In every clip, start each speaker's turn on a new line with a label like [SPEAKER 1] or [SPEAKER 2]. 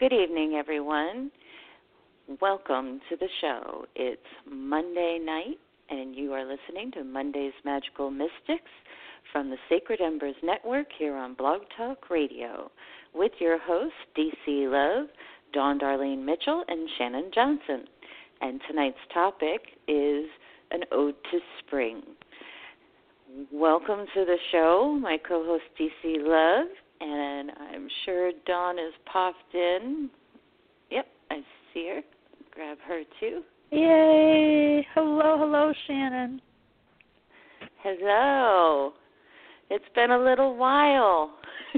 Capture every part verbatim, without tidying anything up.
[SPEAKER 1] Good evening, everyone. Welcome to the show. It's Monday night, and you are listening to Monday's Magical Mystics from the Sacred Embers Network here on Blog Talk Radio with your hosts, D C Love, Dawn Darlene Mitchell, and Shannon Johnson. And tonight's topic is an ode to spring. Welcome to the show, my co-host D C Love, and I'm sure Dawn has popped in. Yep, I see her. Grab her too.
[SPEAKER 2] Yay! Hello, hello, Shannon.
[SPEAKER 1] Hello. It's been a little while.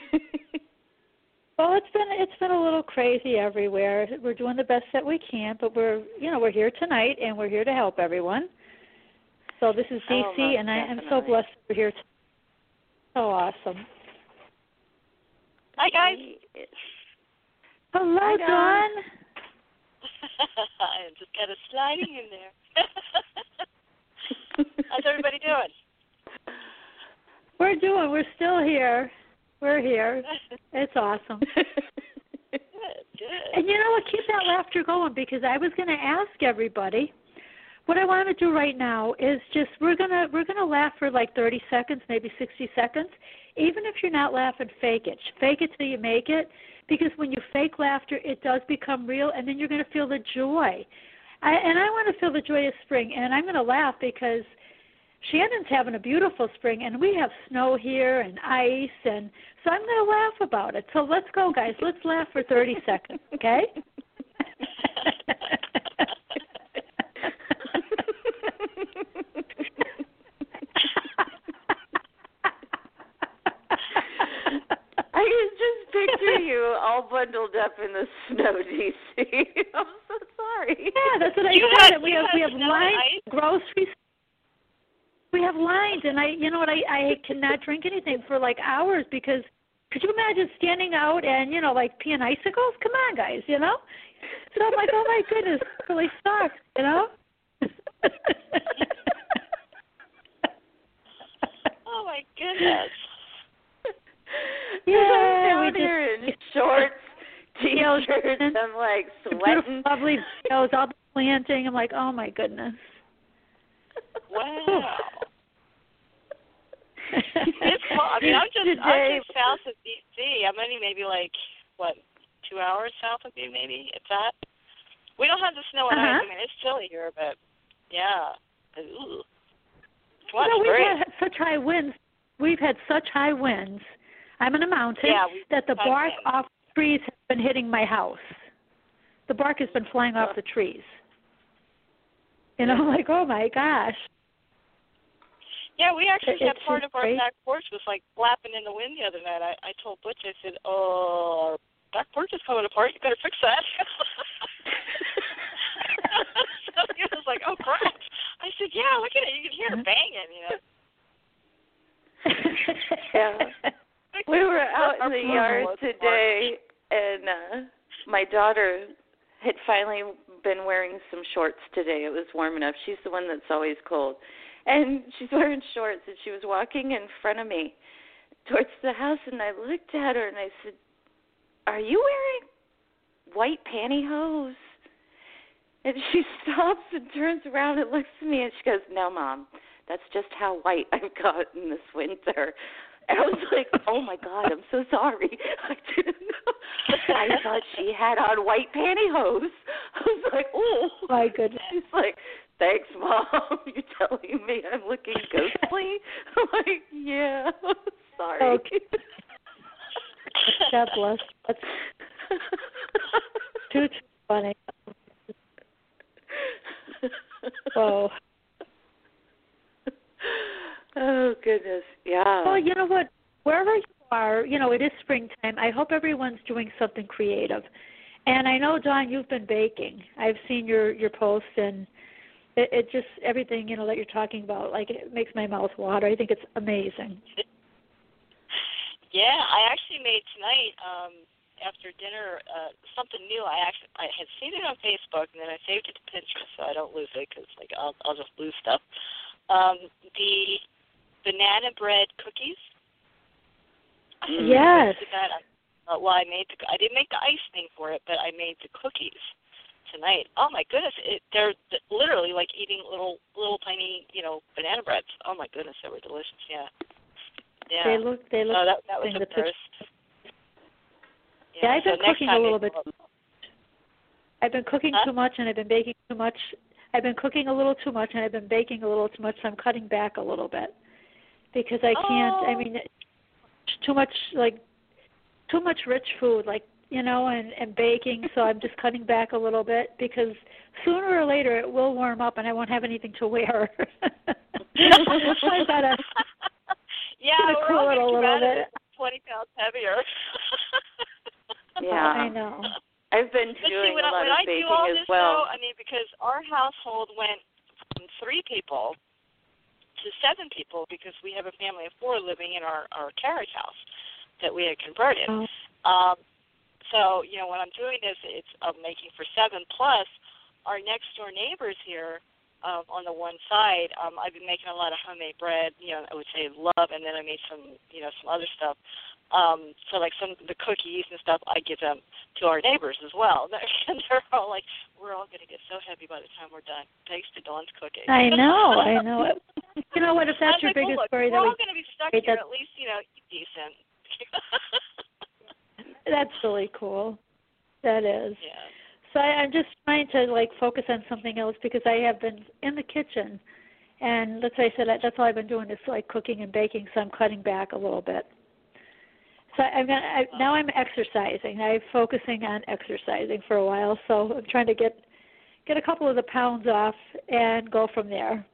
[SPEAKER 2] Well, it's been it's been a little crazy everywhere. We're doing the best that we can, but we're you know we're here tonight and we're here to help everyone. So this is D C,
[SPEAKER 1] oh,
[SPEAKER 2] and I am
[SPEAKER 1] definitely.
[SPEAKER 2] so blessed to be here. So awesome.
[SPEAKER 3] Hi, guys.
[SPEAKER 2] Hello,
[SPEAKER 1] Hi,
[SPEAKER 2] Dawn.
[SPEAKER 1] Dawn.
[SPEAKER 3] I just got a sliding in there. How's everybody doing?
[SPEAKER 2] We're doing. We're still here. We're here. It's awesome.
[SPEAKER 3] Good, good.
[SPEAKER 2] And you know what? Keep that laughter going, because I was going to ask everybody. What I want to do right now is just we're gonna we're gonna laugh for like thirty seconds, maybe sixty seconds. Even if you're not laughing, fake it. Fake it till you make it, because when you fake laughter, it does become real, and then you're going to feel the joy. I, and I want to feel the joy of spring, and I'm going to laugh because Shannon's having a beautiful spring, and we have snow here and ice, and so I'm going to laugh about it. So let's go, guys. Let's laugh for thirty seconds, okay?
[SPEAKER 1] I can just picture you all bundled up in the snow, D C. I'm so sorry.
[SPEAKER 2] Yeah, that's what I
[SPEAKER 3] You
[SPEAKER 2] said.
[SPEAKER 3] had-
[SPEAKER 2] we
[SPEAKER 3] you
[SPEAKER 2] have
[SPEAKER 3] had
[SPEAKER 2] we have
[SPEAKER 3] snow and
[SPEAKER 2] lines,
[SPEAKER 3] ice?
[SPEAKER 2] groceries. We have lines, and I, you know what? I I cannot drink anything for like hours because could you imagine standing out and you know like peeing icicles? Come on, guys, you know. So I'm like, oh my goodness, it really sucks, you know.
[SPEAKER 3] Oh, my goodness.
[SPEAKER 2] Yeah,
[SPEAKER 1] I'm down
[SPEAKER 2] we just-
[SPEAKER 1] here in shorts, t-shirts. I'm like
[SPEAKER 2] Beautiful,
[SPEAKER 1] sweating.
[SPEAKER 2] lovely videos, all the planting. I'm like, oh my goodness.
[SPEAKER 3] Wow. It's cool. I mean, I'm just, I'm
[SPEAKER 1] Today-
[SPEAKER 3] just south of D C. I'm only maybe like, what, two hours south of you, maybe, if that. We don't have the snow and
[SPEAKER 2] Uh-huh.
[SPEAKER 3] ice. I mean, it's chilly here, but, yeah. Ooh. It's
[SPEAKER 2] You know, we've
[SPEAKER 3] great.
[SPEAKER 2] had such high winds. We've had such high winds. I'm in a mountain
[SPEAKER 3] Yeah, we've
[SPEAKER 2] that the
[SPEAKER 3] had
[SPEAKER 2] bark
[SPEAKER 3] winds.
[SPEAKER 2] off the trees has been hitting my house. The bark has been flying off the trees. You know, like, oh my gosh.
[SPEAKER 3] Yeah, we actually
[SPEAKER 2] It-
[SPEAKER 3] had
[SPEAKER 2] it's
[SPEAKER 3] part
[SPEAKER 2] just
[SPEAKER 3] of our
[SPEAKER 2] great.
[SPEAKER 3] back porch was like flapping in the wind the other night. I, I told Butch, I said, "Oh, our back porch is coming apart. You better fix that." So he was like, "Oh crap!" I said, "Yeah, look at it. You can hear it banging, you know."
[SPEAKER 1] Yeah. We were out in the yard today, and uh, my daughter had finally been wearing some shorts today. It was warm enough. She's the one that's always cold. And she's wearing shorts, and she was walking in front of me towards the house, and I looked at her, and I said, "Are you wearing white pantyhose?" And she stops and turns around and looks at me, and she goes, "No, Mom, that's just how white I've gotten this winter." And I was like, oh, my God, I'm so sorry. I didn't know. I thought she had on white pantyhose. I was like, oh.
[SPEAKER 2] My goodness.
[SPEAKER 1] She's like, thanks, Mom. You're telling me I'm looking ghostly? I'm like, yeah, sorry.
[SPEAKER 2] Okay. God bless. That's too, too funny. Whoa.
[SPEAKER 1] Oh, goodness, yeah.
[SPEAKER 2] Well, you know what? Wherever you are, you know, it is springtime. I hope everyone's doing something creative. And I know, Dawn, you've been baking. I've seen your, your posts, and it, it just, everything, you know, that you're talking about, like, it makes my mouth water. I think it's amazing.
[SPEAKER 3] Yeah, I actually made tonight, um, after dinner, uh, something new. I actually I had seen it on Facebook, and then I saved it to Pinterest so I don't lose it, because, like, I'll, I'll just lose stuff. Um, the banana bread cookies.
[SPEAKER 2] Yes.
[SPEAKER 3] That. Uh, well, I made the, I didn't make the ice thing for it, but I made the cookies tonight. Oh my goodness, it, they're literally like eating little, little tiny, you know, banana breads. Oh my goodness, they were delicious. Yeah, yeah.
[SPEAKER 2] They look, they look.
[SPEAKER 3] Oh, that, that was a first.
[SPEAKER 2] Yeah, yeah, I've been
[SPEAKER 3] so
[SPEAKER 2] cooking a little bit. I've been cooking
[SPEAKER 3] huh?
[SPEAKER 2] too much, and I've been baking too much. I've been cooking a little too much, and I've been baking a little too much. So I'm cutting back a little bit because I can't.
[SPEAKER 3] Oh.
[SPEAKER 2] I mean, too much like. Too much rich food, like, you know, and, and baking, so I'm just cutting back a little bit because sooner or later it will warm up and I won't have anything to wear. I gotta,
[SPEAKER 3] yeah,
[SPEAKER 2] gotta
[SPEAKER 3] we're
[SPEAKER 2] cool
[SPEAKER 3] all
[SPEAKER 2] it a little bit.
[SPEAKER 3] twenty pounds heavier.
[SPEAKER 1] Yeah.
[SPEAKER 2] I know.
[SPEAKER 1] I've been
[SPEAKER 3] but
[SPEAKER 1] doing
[SPEAKER 3] see, when
[SPEAKER 1] a
[SPEAKER 3] I,
[SPEAKER 1] lot
[SPEAKER 3] when
[SPEAKER 1] of
[SPEAKER 3] I
[SPEAKER 1] baking
[SPEAKER 3] do all
[SPEAKER 1] as
[SPEAKER 3] this,
[SPEAKER 1] well.
[SPEAKER 3] Though, I mean, because our household went from three people to seven people because we have a family of four living in our, our carriage house that we had converted.
[SPEAKER 2] Oh.
[SPEAKER 3] Um, so, you know, when I'm doing this, it's I'm making for seven. Plus, our next-door neighbors here um, on the one side, um, I've been making a lot of homemade bread, you know, I would say love, and then I made some, you know, some other stuff. Um, so, like, some of the cookies and stuff, I give them to our neighbors as well. And they're all like, we're all going to get so heavy by the time we're done, thanks to Dawn's cooking.
[SPEAKER 2] I know, I know. You know what, if that's your
[SPEAKER 3] like,
[SPEAKER 2] biggest
[SPEAKER 3] well, look,
[SPEAKER 2] worry,
[SPEAKER 3] we're
[SPEAKER 2] that
[SPEAKER 3] all
[SPEAKER 2] we,
[SPEAKER 3] going to be stuck
[SPEAKER 2] wait,
[SPEAKER 3] here, at least, you know, eat decent.
[SPEAKER 2] that's really cool. That is.
[SPEAKER 3] Yeah.
[SPEAKER 2] So I, I'm just trying to, like, focus on something else because I have been in the kitchen, and let's say I said that's all I've been doing is, like, cooking and baking, so I'm cutting back a little bit. So I'm gonna, I, now I'm exercising. I'm focusing on exercising for a while, so I'm trying to get get a couple of the pounds off and go from there.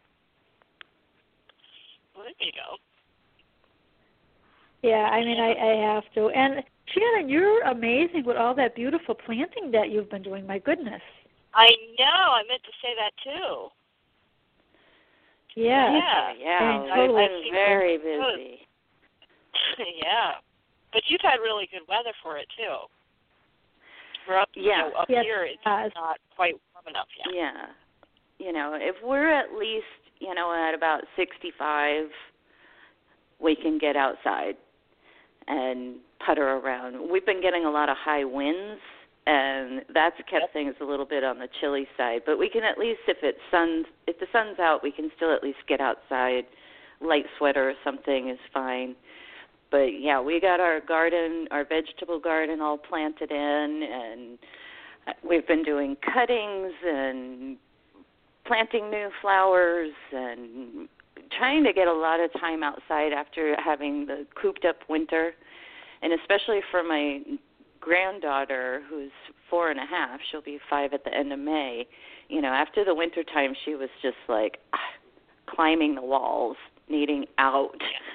[SPEAKER 3] Well, there you go.
[SPEAKER 2] Yeah, I mean, I, I have to. And Shannon, you're amazing with all that beautiful planting that you've been doing. My goodness.
[SPEAKER 3] I know. I meant to say that too.
[SPEAKER 2] Yeah.
[SPEAKER 3] Yeah.
[SPEAKER 1] Yeah.
[SPEAKER 2] I mean,
[SPEAKER 1] I've
[SPEAKER 2] totally.
[SPEAKER 1] been very busy.
[SPEAKER 3] Yeah. But you've had really good weather for it too. We're up,
[SPEAKER 1] Yeah.
[SPEAKER 3] you know, up
[SPEAKER 2] yes,
[SPEAKER 3] here, it's
[SPEAKER 2] yes.
[SPEAKER 3] not quite warm enough yet.
[SPEAKER 1] Yeah. You know, if we're at least, you know, at about sixty-five, we can get outside and putter around. We've been getting a lot of high winds, and that's kept yep. things a little bit on the chilly side. But we can at least, if it's sun, if the sun's out, we can still at least get outside. Light sweater or something is fine. But, yeah, we got our garden, our vegetable garden all planted in, and we've been doing cuttings and planting new flowers and trying to get a lot of time outside after having the cooped-up winter. And especially for my granddaughter, who's four and a half, she'll be five at the end of May, you know, after the winter time, she was just like climbing the walls, needing out.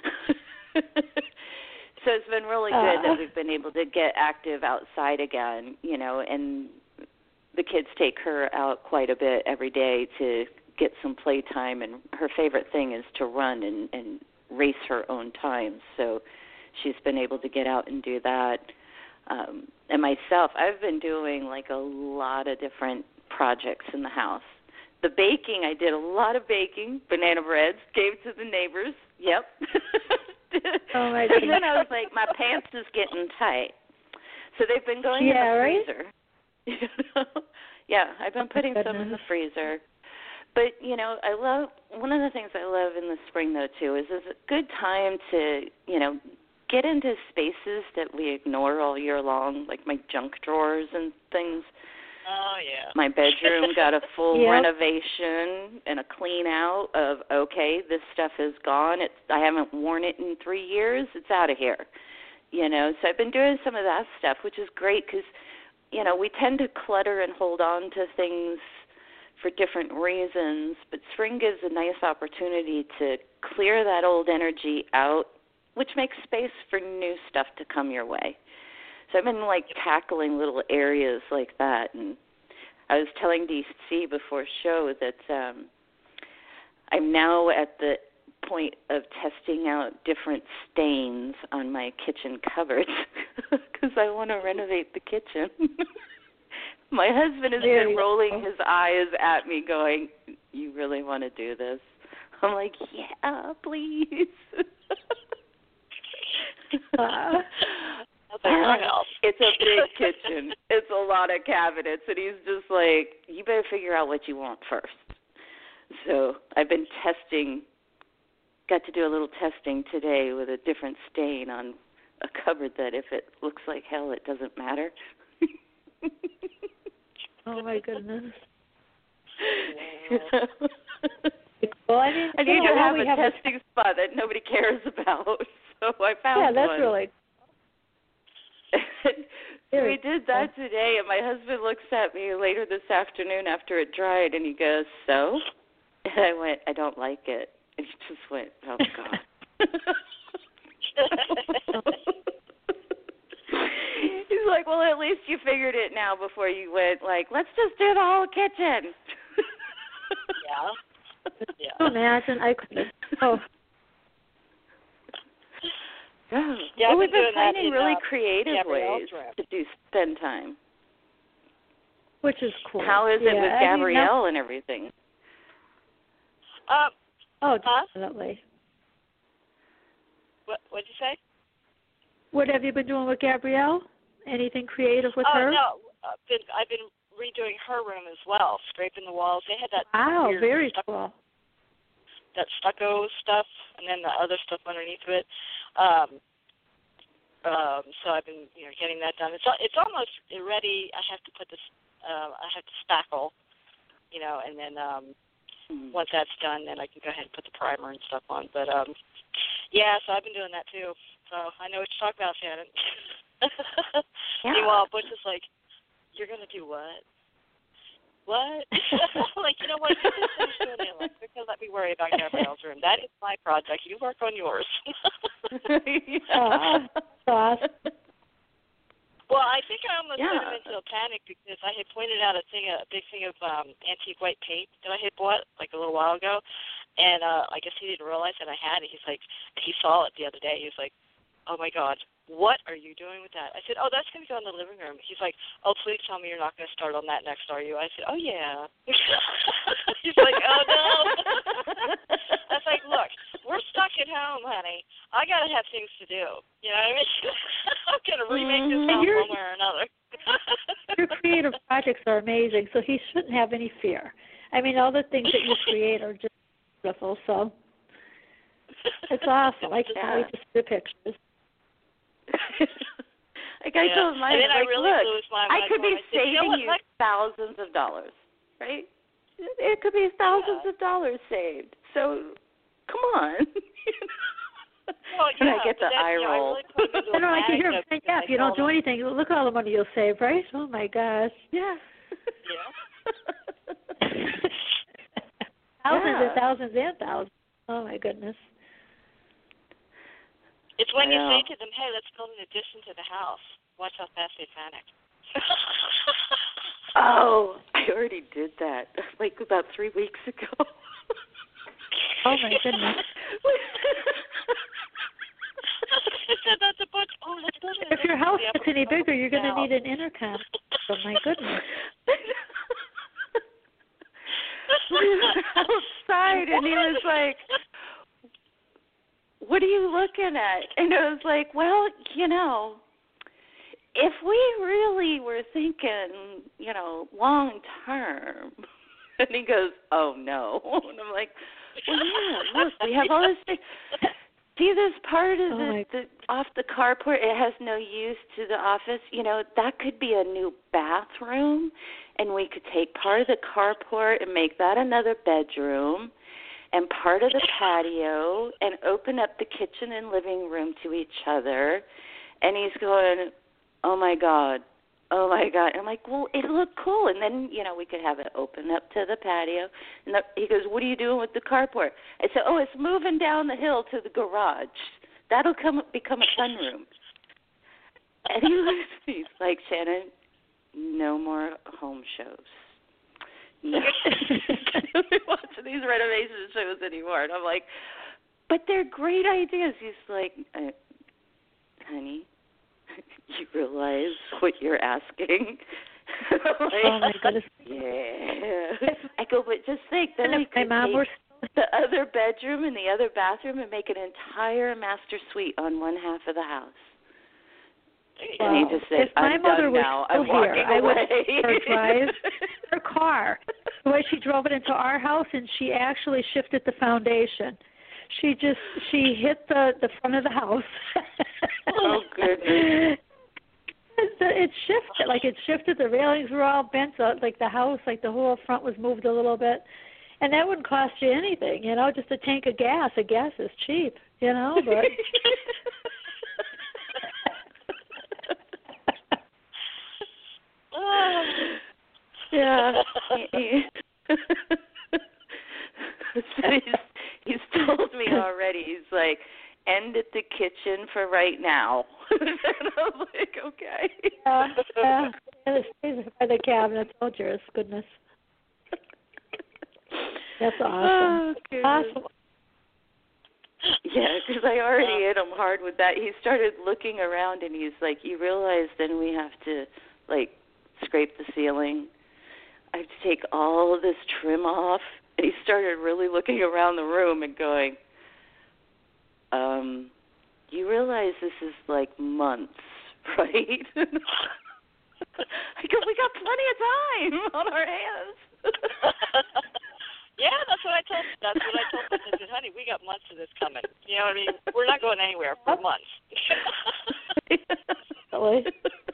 [SPEAKER 1] So it's been really good uh, that we've been able to get active outside again, you know, and the kids take her out quite a bit every day to get some playtime, and her favorite thing is to run and, and race her own times. So she's been able to get out and do that. Um, and myself, I've been doing like a lot of different projects in the house. The baking, I did a lot of baking, banana breads, gave to the neighbors. Yep.
[SPEAKER 2] Oh my
[SPEAKER 1] goodness.
[SPEAKER 2] goodness.
[SPEAKER 1] Then I was like, my pants is getting tight. So they've been going
[SPEAKER 2] yeah,
[SPEAKER 1] in the
[SPEAKER 2] right?
[SPEAKER 1] freezer. You know? Yeah, I've been putting some in the freezer. But, you know, I love, one of the things I love in the spring, though, too, is it's a good time to, you know, get into spaces that we ignore all year long, like my junk drawers and things.
[SPEAKER 3] Oh, yeah.
[SPEAKER 1] My bedroom got a full
[SPEAKER 2] yep.
[SPEAKER 1] renovation and a clean out of, okay, this stuff is gone. It's, I haven't worn it in three years. It's out of here. You know, so I've been doing some of that stuff, which is great because, you know, we tend to clutter and hold on to things for different reasons, but spring gives a nice opportunity to clear that old energy out, which makes space for new stuff to come your way. So I've been, like, tackling little areas like that. And I was telling D C before show that um, I'm now at the point of testing out different stains on my kitchen cupboards because I want to renovate the kitchen. My husband has
[SPEAKER 2] there
[SPEAKER 1] been rolling his eyes at me going, you really want to do this? I'm like, yeah, please.
[SPEAKER 2] uh.
[SPEAKER 3] That's in our house.
[SPEAKER 1] It's a big kitchen. It's a lot of cabinets, and he's just like, you better figure out what you want first. So I've been testing, got to do a little testing today with a different stain on a cupboard that if it looks like hell, it doesn't matter.
[SPEAKER 2] Oh, my goodness.
[SPEAKER 1] Yeah.
[SPEAKER 2] Well, I mean,
[SPEAKER 1] I need
[SPEAKER 2] to
[SPEAKER 1] have a
[SPEAKER 2] have
[SPEAKER 1] testing a... spot that nobody cares about, so I found
[SPEAKER 2] yeah, that's
[SPEAKER 1] one.
[SPEAKER 2] really.
[SPEAKER 1] So we did that today, and my husband looks at me later this afternoon after it dried, and he goes, so? And I went, I don't like it. And he just went, oh, God. He's like, well, at least you figured it now before you went, like, let's just do the whole kitchen.
[SPEAKER 3] Yeah.
[SPEAKER 2] Yeah. Imagine I couldn't. Oh.
[SPEAKER 1] Yeah.
[SPEAKER 3] Yeah,
[SPEAKER 1] well,
[SPEAKER 3] I've
[SPEAKER 1] we've been, been finding
[SPEAKER 3] in,
[SPEAKER 1] really
[SPEAKER 3] uh,
[SPEAKER 1] creative
[SPEAKER 3] Gabrielle's
[SPEAKER 1] ways
[SPEAKER 3] room.
[SPEAKER 1] to do spend time.
[SPEAKER 2] Which is cool.
[SPEAKER 1] How is
[SPEAKER 2] yeah,
[SPEAKER 1] it with
[SPEAKER 2] I
[SPEAKER 1] Gabrielle
[SPEAKER 2] mean,
[SPEAKER 1] and everything?
[SPEAKER 3] Um.
[SPEAKER 2] Oh,
[SPEAKER 3] huh?
[SPEAKER 2] definitely.
[SPEAKER 3] What What'd you say?
[SPEAKER 2] What have you been doing with Gabrielle? Anything creative with
[SPEAKER 3] oh,
[SPEAKER 2] her?
[SPEAKER 3] Oh no, I've been I've been redoing her room as well, scraping the walls. They had that
[SPEAKER 2] wow,
[SPEAKER 3] weird
[SPEAKER 2] very
[SPEAKER 3] stucco,
[SPEAKER 2] cool.
[SPEAKER 3] That stucco stuff, and then the other stuff underneath of it. Um, um, so I've been you know getting that done. It's it's almost ready. I have to put this. Uh, I have to spackle, you know, and then um, mm-hmm. once that's done, then I can go ahead and put the primer and stuff on. But um, yeah, so I've been doing that too. So I know what you're talking about, Shannon.
[SPEAKER 1] Yeah.
[SPEAKER 3] Meanwhile, Butch is like, "You're gonna do what? What?" Like, you know what? You just finish doing the electric and let me worry about Gabrielle's room. That is my project. You work on yours.
[SPEAKER 2] Yeah. uh,
[SPEAKER 3] well, I think I almost
[SPEAKER 1] yeah.
[SPEAKER 3] put him into a panic because I had pointed out a thing, a big thing of um, antique white paint that I had bought like a little while ago, and uh, I guess he didn't realize that I had it. He's like, he saw it the other day. He was like, "Oh my God, what are you doing with that?" I said, "Oh, that's going to go in the living room." He's like, "Oh, please tell me you're not going to start on that next, are you?" I said, "Oh, yeah." He's like, "Oh, no." I was like, "Look, we're stuck at home, honey. I got to have things to do. You know what I mean? I'm going to remake this house one way or another."
[SPEAKER 2] Your creative projects are amazing, so he shouldn't have any fear. I mean, all the things that you create are just beautiful, so it's awesome. I can't
[SPEAKER 1] yeah.
[SPEAKER 2] wait to see the pictures.
[SPEAKER 1] Like I
[SPEAKER 3] yeah.
[SPEAKER 1] told mine,
[SPEAKER 3] and then
[SPEAKER 1] like,
[SPEAKER 3] I really
[SPEAKER 1] look,
[SPEAKER 3] lose my
[SPEAKER 1] I could be
[SPEAKER 3] I said,
[SPEAKER 1] saving
[SPEAKER 3] you, know
[SPEAKER 1] you thousands of dollars, right? It could be thousands
[SPEAKER 3] yeah.
[SPEAKER 1] of dollars saved. So, come on.
[SPEAKER 3] Well,
[SPEAKER 1] and
[SPEAKER 3] yeah,
[SPEAKER 1] I get the
[SPEAKER 3] then,
[SPEAKER 1] eye
[SPEAKER 3] you know, I
[SPEAKER 1] roll.
[SPEAKER 3] really put him into
[SPEAKER 2] I know I can hear him
[SPEAKER 3] panic
[SPEAKER 2] saying, yeah, if you don't do
[SPEAKER 3] him.
[SPEAKER 2] anything, look at all the money you'll save, right? Oh, my gosh.
[SPEAKER 1] Yeah.
[SPEAKER 3] Yeah.
[SPEAKER 2] Thousands
[SPEAKER 1] yeah.
[SPEAKER 2] and thousands and thousands. Oh, my goodness.
[SPEAKER 3] It's when
[SPEAKER 1] I
[SPEAKER 3] you
[SPEAKER 1] know.
[SPEAKER 3] say to them, "Hey, let's build an addition to the house." Watch how fast they panic.
[SPEAKER 1] Oh, I already did that like about three weeks ago.
[SPEAKER 2] Oh, my goodness.
[SPEAKER 3] I said that's a bunch. Oh, let's build an
[SPEAKER 2] If your house
[SPEAKER 3] addition.
[SPEAKER 2] gets any bigger, you're going to
[SPEAKER 3] Now.
[SPEAKER 2] need an intercom. Oh, my goodness.
[SPEAKER 1] We were outside, and he was like, "What are you looking at?" And I was like, "Well, you know, if we really were thinking, you know, long term." And he goes, "Oh no." And I'm like, "Well, yeah, look, we have all this thing. See this part of
[SPEAKER 2] Oh,
[SPEAKER 1] the,
[SPEAKER 2] my-
[SPEAKER 1] the off the carport? It has no use to the office. You know, that could be a new bathroom, and we could take part of the carport and make that another bedroom, and part of the patio, and open up the kitchen and living room to each other." And he's going, "Oh my God. Oh, my God." I'm like, "Well, it'll look cool." And then, you know, we could have it open up to the patio. And the, he goes, "What are you doing with the carport?" I said, "Oh, it's moving down the hill to the garage. That'll come become a sunroom." And he was, he's like, "Shannon, no more home shows. No. Don't be watching these renovation shows anymore." And I'm like, "But they're great ideas." He's like, uh, "Honey, you realize what you're asking?" Like,
[SPEAKER 2] Oh, my goodness.
[SPEAKER 1] Yeah. I go, "But just think, then
[SPEAKER 2] And
[SPEAKER 1] we
[SPEAKER 2] if my
[SPEAKER 1] could
[SPEAKER 2] mom
[SPEAKER 1] take
[SPEAKER 2] were
[SPEAKER 1] the other bedroom and the other bathroom and make an entire master suite on one half of the house." Wow. And he just said,
[SPEAKER 2] if my
[SPEAKER 1] I'm
[SPEAKER 2] mother
[SPEAKER 1] done
[SPEAKER 2] was
[SPEAKER 1] now.
[SPEAKER 2] still
[SPEAKER 1] I'm walking
[SPEAKER 2] here, I
[SPEAKER 1] away.
[SPEAKER 2] would her drive her car. The way she drove it into our house, and she actually shifted the foundation. She just she hit the the front of the house.
[SPEAKER 1] Oh goodness!
[SPEAKER 2] It shifted, like it shifted. The railings were all bent, so like the house, like the whole front was moved a little bit. And that wouldn't cost you anything, you know, just a tank of gas. A gas is cheap, you know, but
[SPEAKER 1] yeah. He, so he's, he's told me already. He's like, end at the kitchen for right now. And I was like, okay.
[SPEAKER 2] Yeah, yeah. And it stays by the cabinet. Oh, dearest goodness. That's awesome.
[SPEAKER 1] Oh,
[SPEAKER 2] awesome.
[SPEAKER 1] Yeah, because I already hit him hard with that. He started looking around, and he's like, you realize then we have to, like, scrape the ceiling. I have to take all of this trim off. And he started really looking around the room and going, um, you realize this is, like, months, right? I go, we got plenty of time on our hands.
[SPEAKER 3] Yeah, that's what I told. That's what I told them. I said, "Honey, we got months of this coming. You know what I mean? We're not going anywhere for months."
[SPEAKER 2] Really?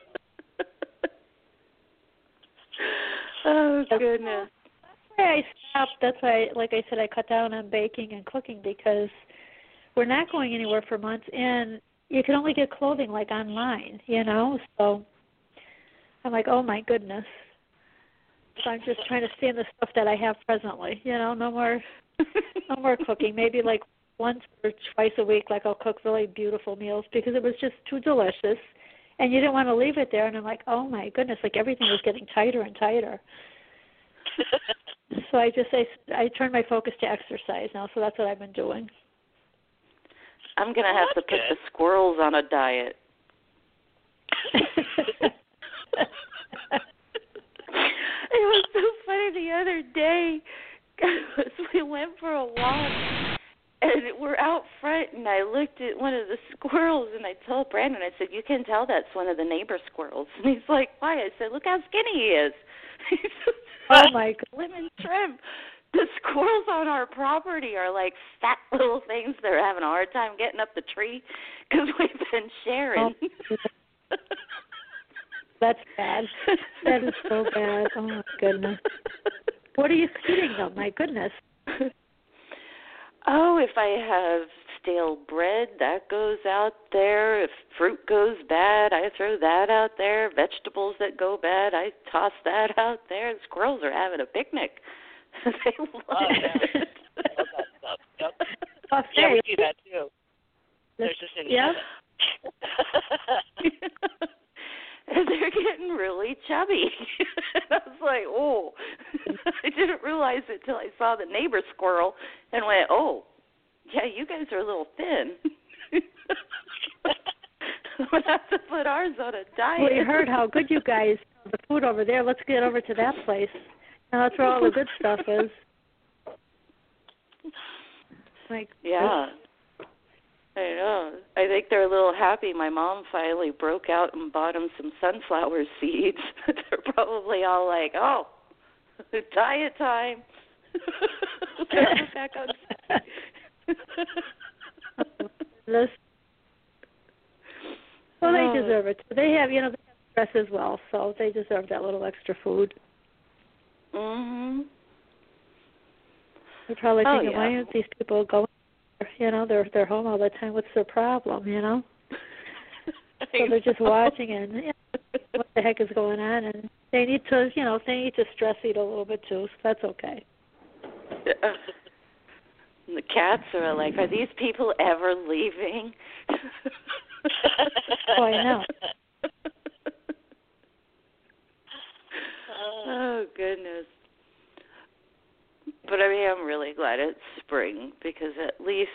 [SPEAKER 1] Oh goodness.
[SPEAKER 2] That's why I stopped. That's why, like I said, I cut down on baking and cooking because we're not going anywhere for months, and you can only get clothing like online, you know. So I'm like, oh my goodness. So I'm just trying to stay in the stuff that I have presently. You know, no more, no more cooking. Maybe like once or twice a week, like I'll cook really beautiful meals because it was just too delicious, and you didn't want to leave it there. And I'm like, oh my goodness, like everything was getting tighter and tighter. So I just I, I turned my focus to exercise now. So that's what I've been doing.
[SPEAKER 1] I'm gonna have to put the squirrels on a diet. It was so funny the other day. We went for a walk, and we're out front, and I looked at one of the squirrels, and I told Brandon, I said, you can tell that's one of the neighbor squirrels. And he's like, why? I said, look how skinny he is.
[SPEAKER 2] Oh, my God.
[SPEAKER 1] Lemon trim. The squirrels on our property are like fat little things that are having a hard time getting up the tree because we've been sharing.
[SPEAKER 2] Oh. That's bad. That is so bad. Oh, my goodness. What are you feeding them? My goodness.
[SPEAKER 1] Oh, if I have stale bread, that goes out there. If fruit goes bad, I throw that out there. Vegetables that go bad, I toss that out there. The squirrels are having a picnic. They love
[SPEAKER 3] oh, yeah.
[SPEAKER 1] it.
[SPEAKER 3] I love that stuff. Yep.
[SPEAKER 2] Buffet.
[SPEAKER 3] Yeah, we do that, too. They're just in
[SPEAKER 2] yeah.
[SPEAKER 1] And they're getting really chubby. I was like, oh. I didn't realize it till I saw the neighbor squirrel and went, oh, yeah, you guys are a little thin. I'm going to have to put ours on a diet.
[SPEAKER 2] Well, you heard how good you guys, the food over there. Let's get over to that place. Now that's where all the good stuff is. Like,
[SPEAKER 1] yeah. I know. I think they're a little happy. My mom finally broke out and bought them some sunflower seeds. They're probably all like, oh, diet time. Back on.
[SPEAKER 2] Well, they deserve it. They have, you know, they have stress as well, so they deserve that little extra food.
[SPEAKER 1] Mhm.
[SPEAKER 2] They're probably
[SPEAKER 1] oh,
[SPEAKER 2] thinking,
[SPEAKER 1] yeah.
[SPEAKER 2] why aren't these people going? You know, they're they're home all the time. What's their problem? You know. So they're just watching and you know, what the heck is going on, and they need to, you know, they need to stress eat a little bit too. So that's okay.
[SPEAKER 1] And the cats are like, are these people ever leaving?
[SPEAKER 2] Oh, I know.
[SPEAKER 1] Oh, goodness. But, I mean, I'm really glad it's spring because at least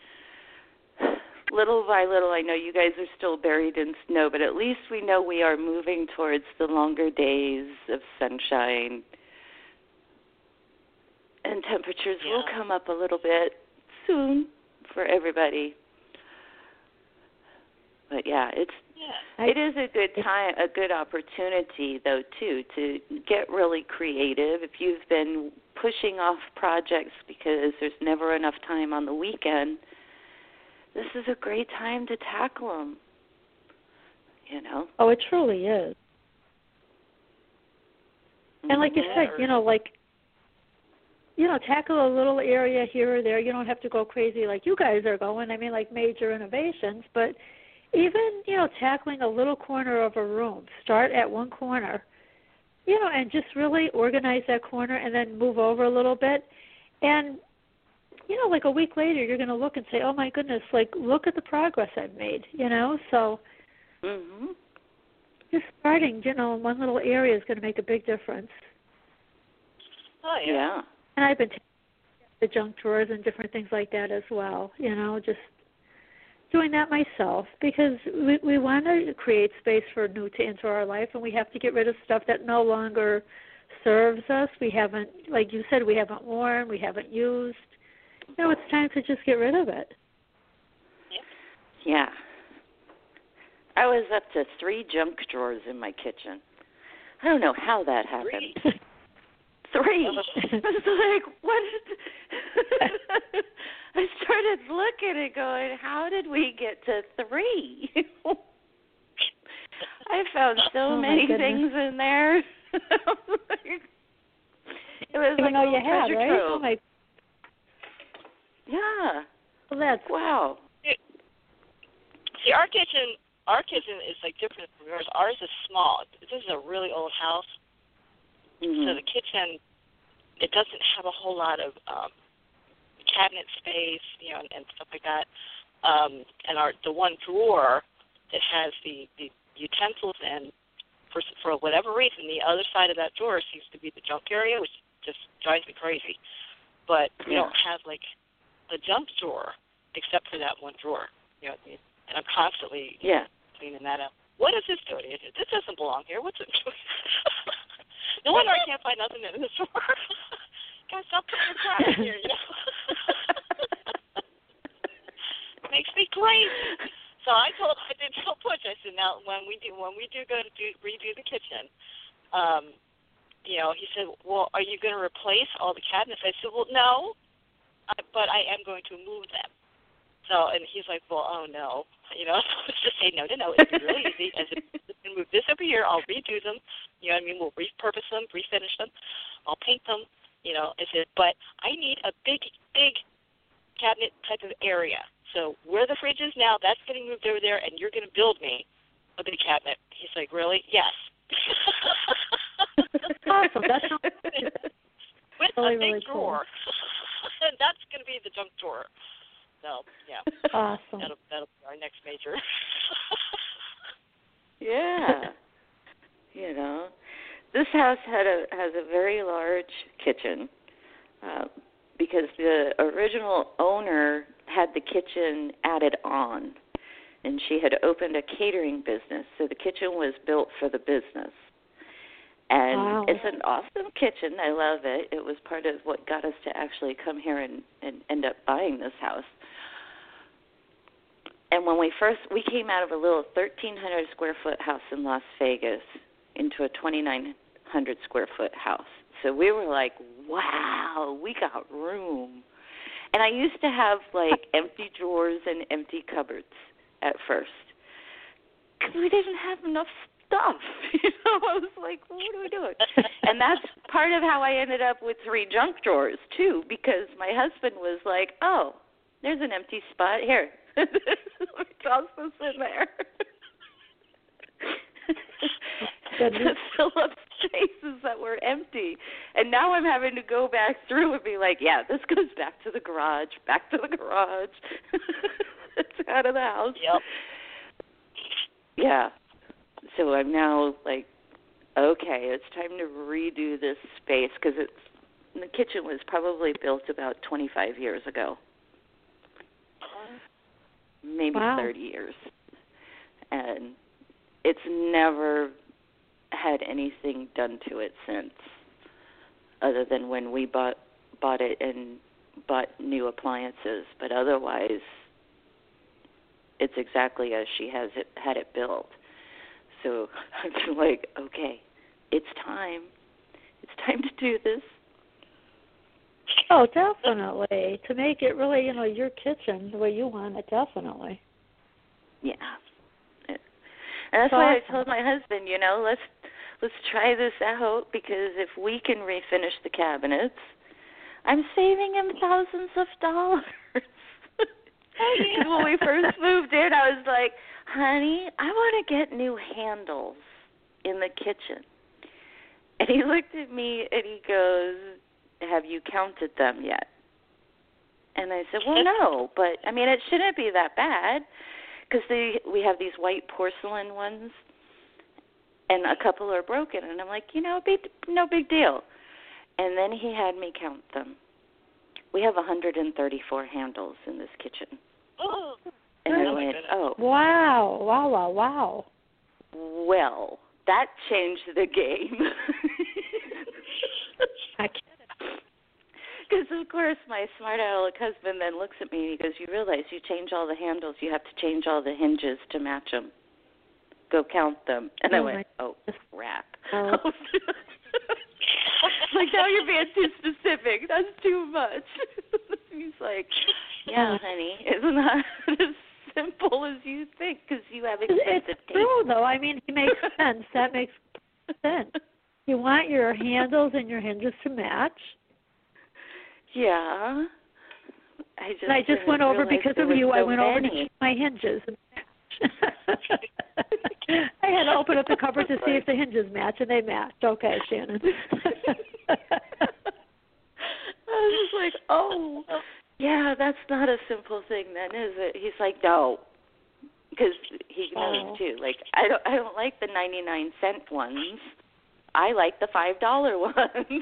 [SPEAKER 1] little by little, I know you guys are still buried in snow, but at least we know we are moving towards the longer days of sunshine. And temperatures
[SPEAKER 3] yeah.
[SPEAKER 1] will come up a little bit soon for everybody. But, yeah, it's
[SPEAKER 3] Yeah.
[SPEAKER 1] It is a good time, a good opportunity, though, too, to get really creative. If you've been pushing off projects because there's never enough time on the weekend, this is a great time to tackle them. You know?
[SPEAKER 2] Oh, it truly is. And like you
[SPEAKER 3] Yeah.
[SPEAKER 2] said, you know, like, you know, tackle a little area here or there. You don't have to go crazy like you guys are going. I mean, like major innovations, but even, you know, tackling a little corner of a room. Start at one corner, you know, and just really organize that corner and then move over a little bit. And, you know, like a week later, you're going to look and say, oh, my goodness, like, look at the progress I've made, you know. So
[SPEAKER 1] Mm-hmm.
[SPEAKER 2] just starting, you know, in one little area is going to make a big difference.
[SPEAKER 3] Oh, yeah.
[SPEAKER 1] Yeah.
[SPEAKER 2] And I've been taking the junk drawers and different things like that as well, you know, just doing that myself because we, we want to create space for new to enter our life, and we have to get rid of stuff that no longer serves us. We haven't, like you said, we haven't worn, we haven't used. You know, it's time to just get rid of it.
[SPEAKER 1] Yeah. I was up to three junk drawers in my kitchen. I don't know how that happened.
[SPEAKER 3] Three.
[SPEAKER 1] Three. I was like, what? Did... I started looking and going, how did we get to three? I found so
[SPEAKER 2] oh
[SPEAKER 1] many
[SPEAKER 2] goodness.
[SPEAKER 1] things in there. It was
[SPEAKER 2] Even
[SPEAKER 1] like
[SPEAKER 2] though
[SPEAKER 1] a
[SPEAKER 2] you
[SPEAKER 1] little
[SPEAKER 2] had,
[SPEAKER 1] treasure
[SPEAKER 2] right?
[SPEAKER 1] trove.
[SPEAKER 2] Oh my.
[SPEAKER 1] Yeah.
[SPEAKER 2] Well, that's
[SPEAKER 1] wow.
[SPEAKER 3] See, our kitchen, our kitchen is like different from yours. Ours is small. This is a really old house,
[SPEAKER 1] Mm-hmm.
[SPEAKER 3] so the kitchen, it doesn't have a whole lot of um, cabinet space, you know, and, and stuff like that. Um, and our the one drawer that has the, the utensils in, for for whatever reason, the other side of that drawer seems to be the junk area, which just drives me crazy. But we
[SPEAKER 1] Yeah.
[SPEAKER 3] don't have like a junk drawer except for that one drawer. You know what I mean? And I'm constantly
[SPEAKER 1] Yeah.
[SPEAKER 3] cleaning that up. What is this doing? This doesn't belong here. What's it doing? No wonder I can't find nothing in this drawer. Guys, stop putting your crap in here, you know. Makes me crazy. So I told, I did tell Butch. I said, now when we do, when we do go to do, redo the kitchen, um, you know, he said, well, are you going to replace all the cabinets? I said, well, no, I, but I am going to move them. So, and he's like, well, oh no, you know. So let's just say no, no, no. It's really easy. I said, move this over here. I'll redo them. You know what I mean? We'll repurpose them, refinish them. I'll paint them. You know, I said, but I need a big, big cabinet type of area. So where the fridge is now, that's getting moved over there, and you're going to build me a big cabinet. He's like, really? Yes.
[SPEAKER 2] awesome. That's
[SPEAKER 3] with
[SPEAKER 2] really,
[SPEAKER 3] a big
[SPEAKER 2] really cool.
[SPEAKER 3] drawer. And that's going to be the junk drawer. So, yeah.
[SPEAKER 2] Awesome.
[SPEAKER 3] That'll, that'll be our next major.
[SPEAKER 1] Yeah. You know, this house had a has a very large kitchen uh, because the original owner had the kitchen added on, and she had opened a catering business, so the kitchen was built for the business. And
[SPEAKER 2] wow.
[SPEAKER 1] It's an awesome kitchen. I love it. It was part of what got us to actually come here and, and end up buying this house. And when we first, we came out of a little thirteen hundred square foot house in Las Vegas into a twenty-nine hundred square foot house. So we were like, wow, we got room. And I used to have like empty drawers and empty cupboards at first because we didn't have enough stuff. You know, I was like, what are we doing? And that's part of how I ended up with three junk drawers too, because my husband was like, oh, there's an empty spot here. Toss this in there. To fill up spaces that were empty. And now I'm having to go back through and be like, yeah, this goes back to the garage, back to the garage. It's out of the house.
[SPEAKER 3] Yep.
[SPEAKER 1] Yeah. So I'm now like, okay, it's time to redo this space because it's the kitchen was probably built about twenty-five years ago. Maybe
[SPEAKER 2] wow.
[SPEAKER 1] thirty years. And it's never had anything done to it since, other than when we bought bought it and bought new appliances. But otherwise, it's exactly as she has it had it built. So I'm like, okay, it's time. It's time to do this.
[SPEAKER 2] Oh, definitely. To make it really, you know, your kitchen the way you want it, definitely.
[SPEAKER 1] Yeah. And that's
[SPEAKER 2] awesome.
[SPEAKER 1] why I told my husband, you know, let's let's try this out, because if we can refinish the cabinets, I'm saving him thousands of dollars.
[SPEAKER 3] Oh, yeah.
[SPEAKER 1] When we first moved in, I was like, honey, I want to get new handles in the kitchen. And he looked at me and he goes, have you counted them yet? And I said, well, no, but, I mean, it shouldn't be that bad, because we have these white porcelain ones, and a couple are broken. And I'm like, you know, big, no big deal. And then he had me count them. We have one hundred thirty-four handles in this kitchen.
[SPEAKER 3] Oh,
[SPEAKER 1] and
[SPEAKER 3] oh
[SPEAKER 1] I went, oh.
[SPEAKER 2] Wow, wow, wow, wow.
[SPEAKER 1] Well, that changed the game.
[SPEAKER 2] I can't.
[SPEAKER 1] Because, of course, my smart aleck husband then looks at me and he goes, you realize you change all the handles, you have to change all the hinges to match them. Go count them. And
[SPEAKER 2] oh
[SPEAKER 1] I went, oh, crap.
[SPEAKER 2] Oh.
[SPEAKER 1] Like, now you're being too specific. That's too much. He's like, yeah, honey, isn't that as simple as you think, because you have expensive
[SPEAKER 2] It's
[SPEAKER 1] taste.
[SPEAKER 2] true, though. I mean, it makes sense. That makes sense. You want your handles and your hinges to match.
[SPEAKER 1] Yeah. I just,
[SPEAKER 2] and I just went over because of you. So I went many. over to check my hinges. I had to open up the cupboard to see if the hinges match, and they matched. Okay, Shannon.
[SPEAKER 1] I was just like, oh, yeah, that's not a simple thing then, is it? He's like, no, because he knows
[SPEAKER 2] oh.
[SPEAKER 1] too. Like, I don't, I don't like the ninety-nine cent ones. I like the five dollar ones.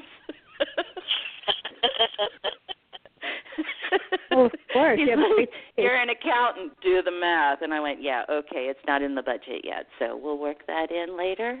[SPEAKER 2] Well, of course.
[SPEAKER 1] He's
[SPEAKER 2] Yeah,
[SPEAKER 1] like, you're an accountant, do the math. And I went, yeah, okay, it's not in the budget yet, so we'll work that in later.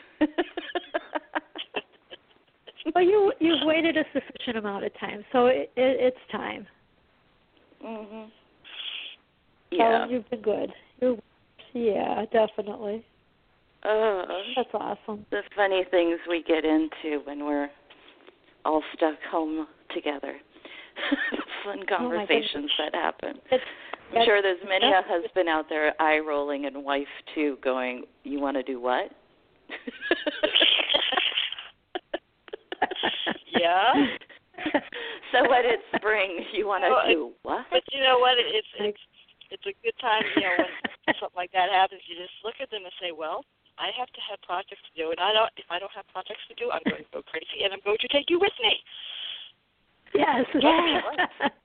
[SPEAKER 2] Well, you, you've waited a sufficient amount of time, so it, it, it's time.
[SPEAKER 1] Mhm. Yeah.
[SPEAKER 2] So you've been good. You're, yeah, definitely.
[SPEAKER 1] Uh,
[SPEAKER 2] That's awesome.
[SPEAKER 1] The funny things we get into when we're all stuck home together. Fun conversations
[SPEAKER 2] oh
[SPEAKER 1] that happen.
[SPEAKER 2] It's,
[SPEAKER 1] I'm sure there's many a husband out there eye rolling and wife too going, you want to do what?
[SPEAKER 3] Yeah.
[SPEAKER 1] So when it's spring, you want to
[SPEAKER 3] well,
[SPEAKER 1] do what?
[SPEAKER 3] But you know what? It's it's it's a good time. You know, when something like that happens, you just look at them and say, well, I have to have projects to do, and I don't. If I don't have projects to do, I'm going to go crazy, and I'm going to take you with me.
[SPEAKER 2] Yes. Yeah.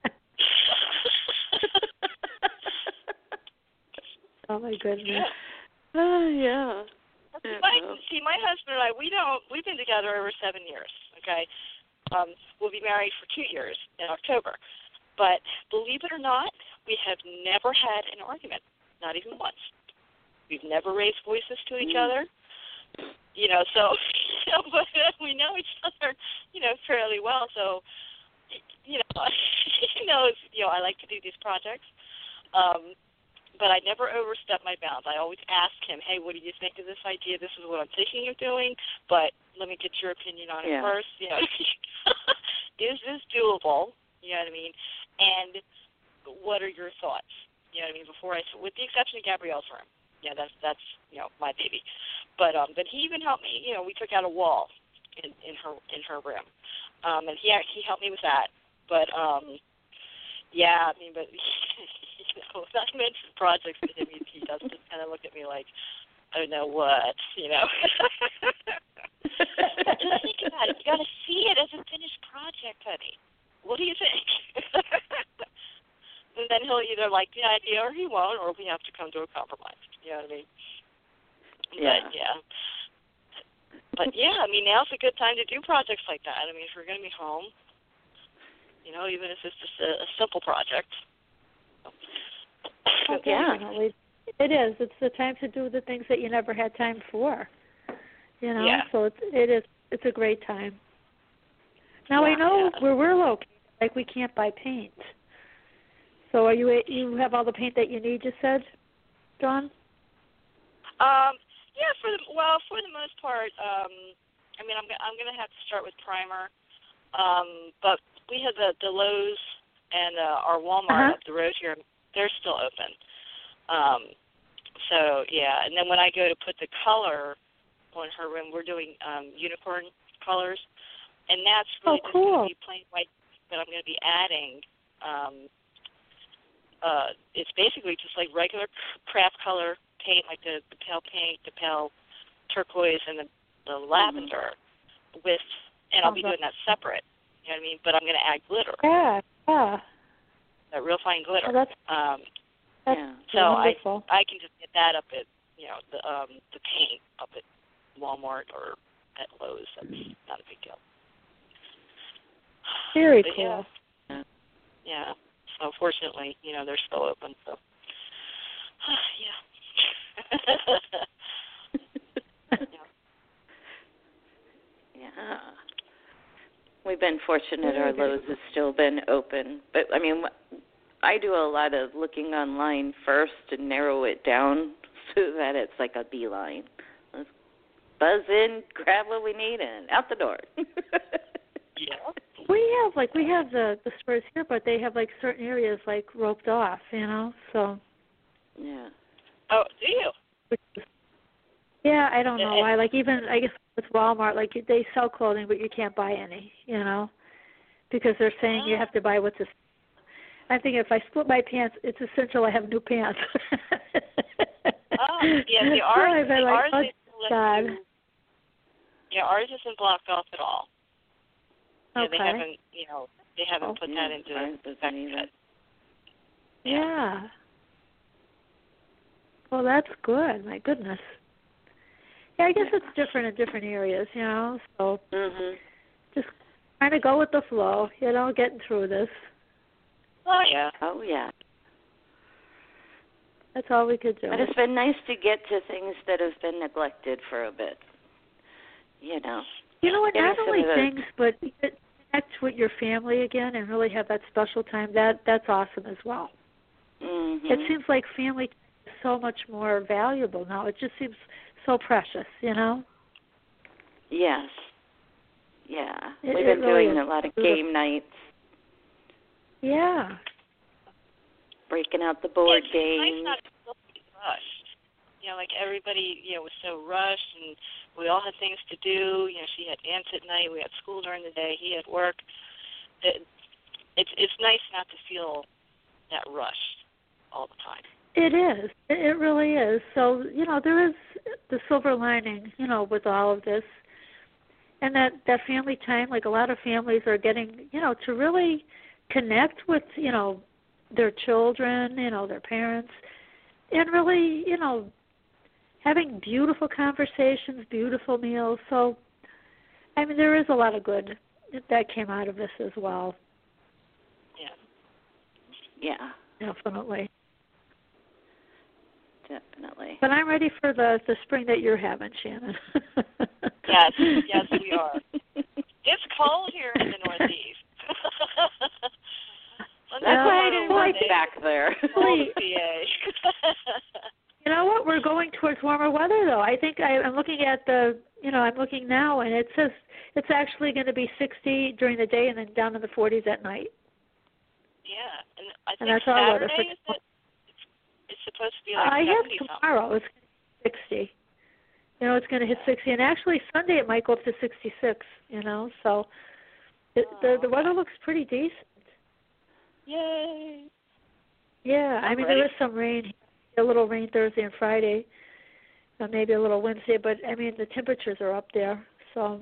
[SPEAKER 2] Oh my goodness.
[SPEAKER 1] Oh yeah.
[SPEAKER 3] See my, see, my husband and I, we don't. We've been together over seven years. Okay, um, we'll be married for two years in October. But believe it or not, we have never had an argument, not even once. We've never raised voices to each mm. other. You know, so you know, but we know each other, you know, fairly well. So, you know, he knows, you know, I like to do these projects. Um, But I never overstep my bounds. I always ask him, hey, what do you think of this idea? This is what I'm thinking of doing, but let me get your opinion on it
[SPEAKER 1] yeah.
[SPEAKER 3] first. You know, is this doable? You know what I mean? And what are your thoughts? You know what I mean? Before I, with the exception of Gabrielle's room, yeah, that's that's you know my baby. But um, but he even helped me. You know, we took out a wall in, in her in her room, um, and he he helped me with that. But um, yeah, I mean, but. You know, when I mention projects to him, he, he does just kind of look at me like, I don't know what, you know. Just think about it. You got to see it as a finished project, honey. What do you think? And then he'll either like the idea or he won't, or we have to come to a compromise. You know what I mean?
[SPEAKER 1] Yeah.
[SPEAKER 3] But, yeah. But, yeah, I mean, now's a good time to do projects like that. I mean, if we're going to be home, you know, even if it's just a, a simple project.
[SPEAKER 2] Oh,
[SPEAKER 1] yeah.
[SPEAKER 2] It is. It's the time to do the things that you never had time for. You know,
[SPEAKER 3] yeah.
[SPEAKER 2] so it's it is it's a great time. Now
[SPEAKER 3] yeah,
[SPEAKER 2] I know
[SPEAKER 3] yeah.
[SPEAKER 2] where we're located, like we can't buy paint. So are you you have all the paint that you need? You said, Dawn?
[SPEAKER 3] Um, yeah, for the well, for the most part, um, I mean, I'm I'm gonna have to start with primer. Um, but we have the the Lowe's and uh, our Walmart
[SPEAKER 2] uh-huh.
[SPEAKER 3] up the road here. They're still open. Um, so yeah, and then when I go to put the color on her room, we're doing um, unicorn colors, and that's really
[SPEAKER 2] oh,
[SPEAKER 3] just
[SPEAKER 2] cool.
[SPEAKER 3] going to be plain white. But I'm going to be adding. Um, uh, it's basically just like regular craft color paint, like the, the pale pink, the pale turquoise, and the, the lavender mm-hmm. with, and I'll be doing that separate. You know what I mean? But I'm going to add glitter.
[SPEAKER 2] Yeah, yeah.
[SPEAKER 3] That real fine glitter.
[SPEAKER 2] Oh, that's
[SPEAKER 3] um,
[SPEAKER 2] that's
[SPEAKER 3] yeah. So
[SPEAKER 2] wonderful.
[SPEAKER 3] I I can just get that up at you know the um the paint up at Walmart or at Lowe's. That's not a big deal.
[SPEAKER 2] Very
[SPEAKER 3] but
[SPEAKER 2] cool.
[SPEAKER 3] Yeah. yeah. So fortunately, you know, they're still open. So yeah.
[SPEAKER 1] Yeah. We've been fortunate our Lowe's has still been open. But, I mean, I do a lot of looking online first to narrow it down so that it's like a beeline. Let's buzz in, grab what we need, and out the door.
[SPEAKER 3] Yeah.
[SPEAKER 2] We have, like, we have the, the stores here, but they have, like, certain areas, like, roped off, you know, so.
[SPEAKER 1] Yeah.
[SPEAKER 3] Oh, do you?
[SPEAKER 2] Yeah, I don't know why. Like, even, I guess, with Walmart, like, they sell clothing, but you can't buy any, you know, because they're saying you have to buy what's essential. I think if I split my pants, it's essential I have new pants.
[SPEAKER 3] Oh, yeah, the ours,
[SPEAKER 2] so
[SPEAKER 3] the
[SPEAKER 2] like,
[SPEAKER 3] ours
[SPEAKER 2] oh,
[SPEAKER 3] is
[SPEAKER 2] God.
[SPEAKER 3] you, yeah, ours isn't blocked off at all. Yeah,
[SPEAKER 2] okay.
[SPEAKER 3] they haven't, you know, they haven't
[SPEAKER 1] oh,
[SPEAKER 3] put
[SPEAKER 1] yeah,
[SPEAKER 3] that into effect yet.
[SPEAKER 2] Yeah. yeah. Well, that's good. My goodness. Yeah, I guess yeah. it's different in different areas, you know. So
[SPEAKER 1] mhm.
[SPEAKER 2] just trying to go with the flow, you know, getting through this.
[SPEAKER 3] Oh yeah.
[SPEAKER 1] Oh yeah.
[SPEAKER 2] That's all we could do.
[SPEAKER 1] But it's been nice to get to things that have been neglected for a bit. You know.
[SPEAKER 2] You know what? Not only
[SPEAKER 1] those...
[SPEAKER 2] things, but connect with your family again and really have that special time. That that's awesome as well.
[SPEAKER 1] Mm-hmm.
[SPEAKER 2] It seems like family time is so much more valuable now. It just seems so precious, you know.
[SPEAKER 1] Yes. Yeah.
[SPEAKER 2] It,
[SPEAKER 1] We've
[SPEAKER 2] it
[SPEAKER 1] been
[SPEAKER 2] really
[SPEAKER 1] doing
[SPEAKER 2] is.
[SPEAKER 1] a lot of game nights.
[SPEAKER 2] Yeah.
[SPEAKER 1] Breaking out the board
[SPEAKER 3] yeah,
[SPEAKER 1] games.
[SPEAKER 3] Nice not to be rushed. You know, like everybody, you know, was so rushed, and we all had things to do. You know, she had dance at night, we had school during the day, he had work. It, it's it's nice not to feel that rushed all the time.
[SPEAKER 2] It is. It really is. So, you know, there is the silver lining, you know, with all of this. And that, that family time, like a lot of families are getting, you know, to really connect with, you know, their children, you know, their parents, and really, you know, having beautiful conversations, beautiful meals. So, I mean, there is a lot of good that came out of this as well.
[SPEAKER 3] Yeah.
[SPEAKER 1] Yeah.
[SPEAKER 2] Definitely.
[SPEAKER 1] Definitely.
[SPEAKER 2] But I'm ready for the, the spring that you're having, Shannon.
[SPEAKER 3] Yes, yes, we are. It's cold here in the Northeast.
[SPEAKER 1] That's why I didn't like back there.
[SPEAKER 2] You know what? We're going towards warmer weather, though. I think I, I'm looking at the, you know, I'm looking now, and it says it's actually going to be sixty during the day and then down in the forties at night.
[SPEAKER 3] Yeah, and I think
[SPEAKER 2] and that's
[SPEAKER 3] Saturday,
[SPEAKER 2] our
[SPEAKER 3] is it? It's supposed to be like
[SPEAKER 2] I
[SPEAKER 3] seventy
[SPEAKER 2] have tomorrow.
[SPEAKER 3] something.
[SPEAKER 2] It's sixty. You know, it's going to hit sixty, and actually Sunday it might go up to sixty-six. You know, so it,
[SPEAKER 3] oh,
[SPEAKER 2] the the
[SPEAKER 3] okay.
[SPEAKER 2] weather looks pretty decent.
[SPEAKER 3] Yay!
[SPEAKER 2] Yeah,
[SPEAKER 3] I'm
[SPEAKER 2] I mean
[SPEAKER 3] ready.
[SPEAKER 2] there is some rain, a little rain Thursday and Friday, uh, maybe a little Wednesday, but I mean the temperatures are up there, so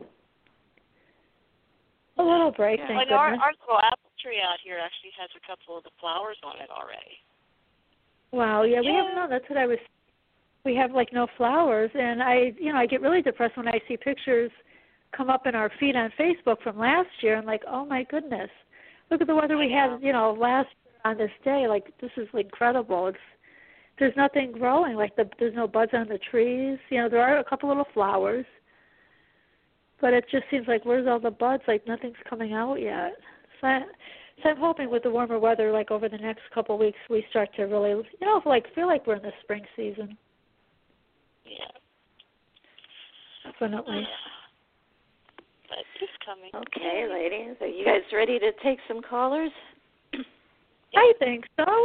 [SPEAKER 2] a little break.
[SPEAKER 3] Yeah.
[SPEAKER 2] Thank
[SPEAKER 3] well, our,
[SPEAKER 2] goodness.
[SPEAKER 3] our little apple tree out here actually has a couple of the flowers on it already.
[SPEAKER 2] Wow, yeah,
[SPEAKER 3] yeah.
[SPEAKER 2] we have no. That's what I was. We have like no flowers, and I, you know, I get really depressed when I see pictures come up in our feed on Facebook from last year. I'm like, oh my goodness, look at the weather we had, you know, last year on this day. Like this is incredible. It's there's nothing growing. Like the there's no buds on the trees. You know, there are a couple little flowers, but it just seems like where's all the buds? Like nothing's coming out yet. So I, So I'm hoping with the warmer weather, like over the next couple of weeks, we start to really, you know, like feel like we're in the spring season.
[SPEAKER 3] Yeah.
[SPEAKER 2] Definitely.
[SPEAKER 3] But it's coming.
[SPEAKER 1] Okay, ladies. Are you guys ready to take some callers?
[SPEAKER 2] I think so.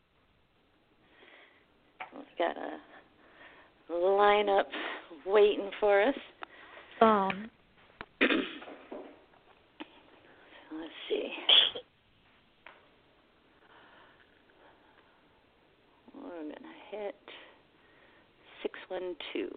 [SPEAKER 1] We've got a lineup waiting for us.
[SPEAKER 2] Um.
[SPEAKER 1] Let's see. We're going to hit six one two.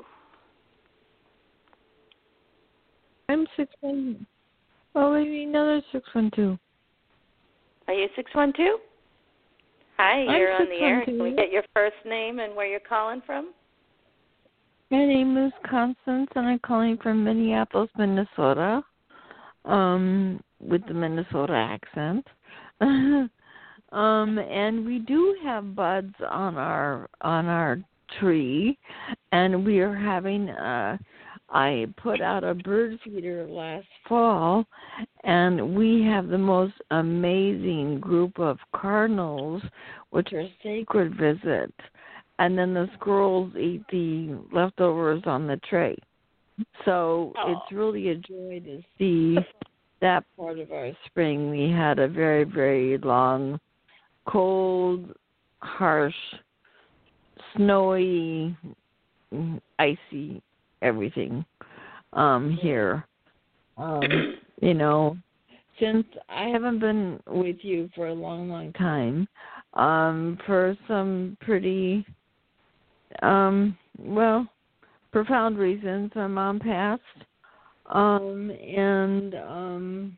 [SPEAKER 4] I'm six one. Oh, maybe another six one two.
[SPEAKER 1] Are you six one two? Hi,
[SPEAKER 4] I'm
[SPEAKER 1] you're on the air.
[SPEAKER 4] six one two.
[SPEAKER 1] Can we get your first name and where you're calling from?
[SPEAKER 4] My name is Constance, and I'm calling from Minneapolis, Minnesota, um, with the Minnesota accent. um, and we do have buds on our on our tree, and we are having a. I put out a bird feeder last fall, and we have the most amazing group of cardinals, which are sacred visit. And then the squirrels eat the leftovers on the tray. So
[SPEAKER 3] oh.
[SPEAKER 4] it's really a joy to see that part of our spring. We had a very, very long, cold, harsh, snowy, icy everything um, here. Um, you know, since I haven't been with you for a long, long time, um, for some pretty... Um, well, profound reasons. My mom passed, um, and um,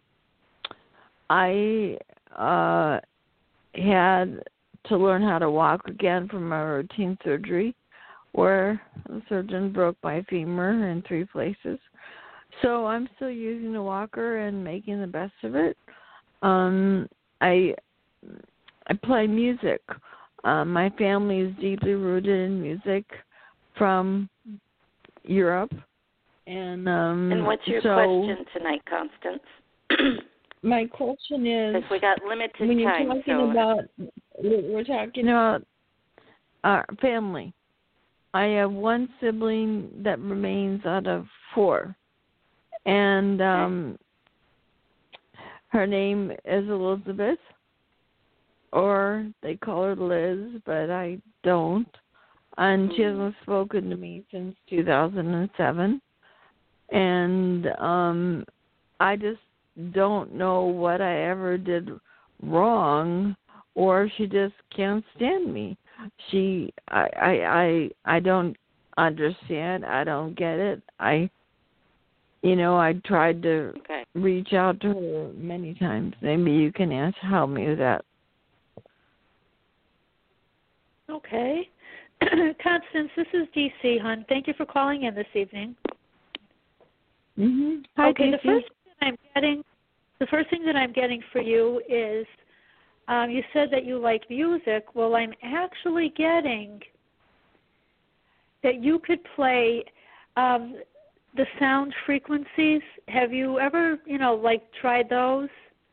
[SPEAKER 4] I uh, had to learn how to walk again from my routine surgery, where the surgeon broke my femur in three places. So I'm still using a walker and making the best of it. Um, I I play music. Um, my family is deeply rooted in music from Europe, and um,
[SPEAKER 1] and what's your
[SPEAKER 4] so
[SPEAKER 1] question tonight, Constance?
[SPEAKER 4] My question is,
[SPEAKER 1] because we got limited
[SPEAKER 4] when you're
[SPEAKER 1] time,
[SPEAKER 4] talking
[SPEAKER 1] so
[SPEAKER 4] about, we're talking about our family. I have one sibling that remains out of four, and um, her name is Elizabeth. Or they call her Liz, but I don't. And she hasn't spoken to me since two thousand seven. And um, I just don't know what I ever did wrong, or she just can't stand me. She, I, I, I, I don't understand. I don't get it. I, you know, I tried to
[SPEAKER 1] okay.
[SPEAKER 4] reach out to her many times. Maybe you can ask, help me with that.
[SPEAKER 2] Okay. Constance, this is D C, hon. Thank you for calling in this evening.
[SPEAKER 4] Mm-hmm. Hi,
[SPEAKER 2] okay,
[SPEAKER 4] D C.
[SPEAKER 2] the first thing that I'm getting, the first thing that I'm getting for you is, um, you said that you like music. Well, I'm actually getting that you could play um, the sound frequencies. Have you ever, you know, like tried those?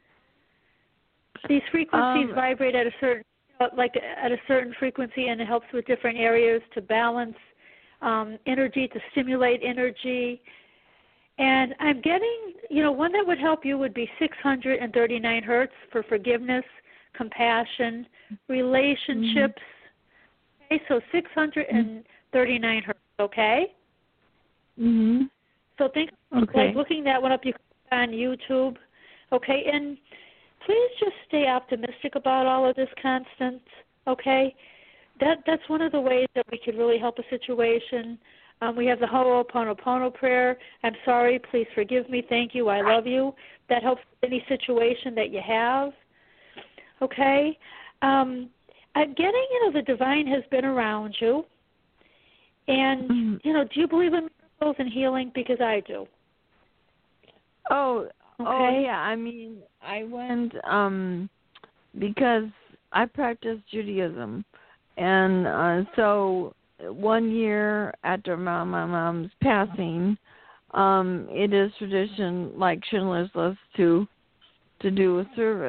[SPEAKER 2] These frequencies
[SPEAKER 4] um,
[SPEAKER 2] vibrate at a certain like at a certain frequency, and it helps with different areas to balance um, energy, to stimulate energy. And I'm getting, you know, one that would help you would be six hundred thirty-nine hertz for forgiveness, compassion, relationships. Mm-hmm. Okay, so six hundred thirty-nine hertz, okay?
[SPEAKER 4] Mm-hmm.
[SPEAKER 2] So think
[SPEAKER 4] okay.
[SPEAKER 2] like looking that one up you on YouTube, okay? And please just stay optimistic about all of this, Constance, okay? That That's one of the ways that we could really help a situation. Um, we have the Ho'oponopono prayer. I'm sorry, please forgive me, thank you, I love you. That helps any situation that you have, okay? Um, I'm getting, you know, the divine has been around you. And, mm-hmm. you know, do you believe in miracles and healing? Because I do.
[SPEAKER 4] Oh,
[SPEAKER 2] okay.
[SPEAKER 4] oh yeah, I mean, I went um, because I practice Judaism. And uh, so one year after my, my mom's passing, um, it is tradition, like Schindler's List, to to do a service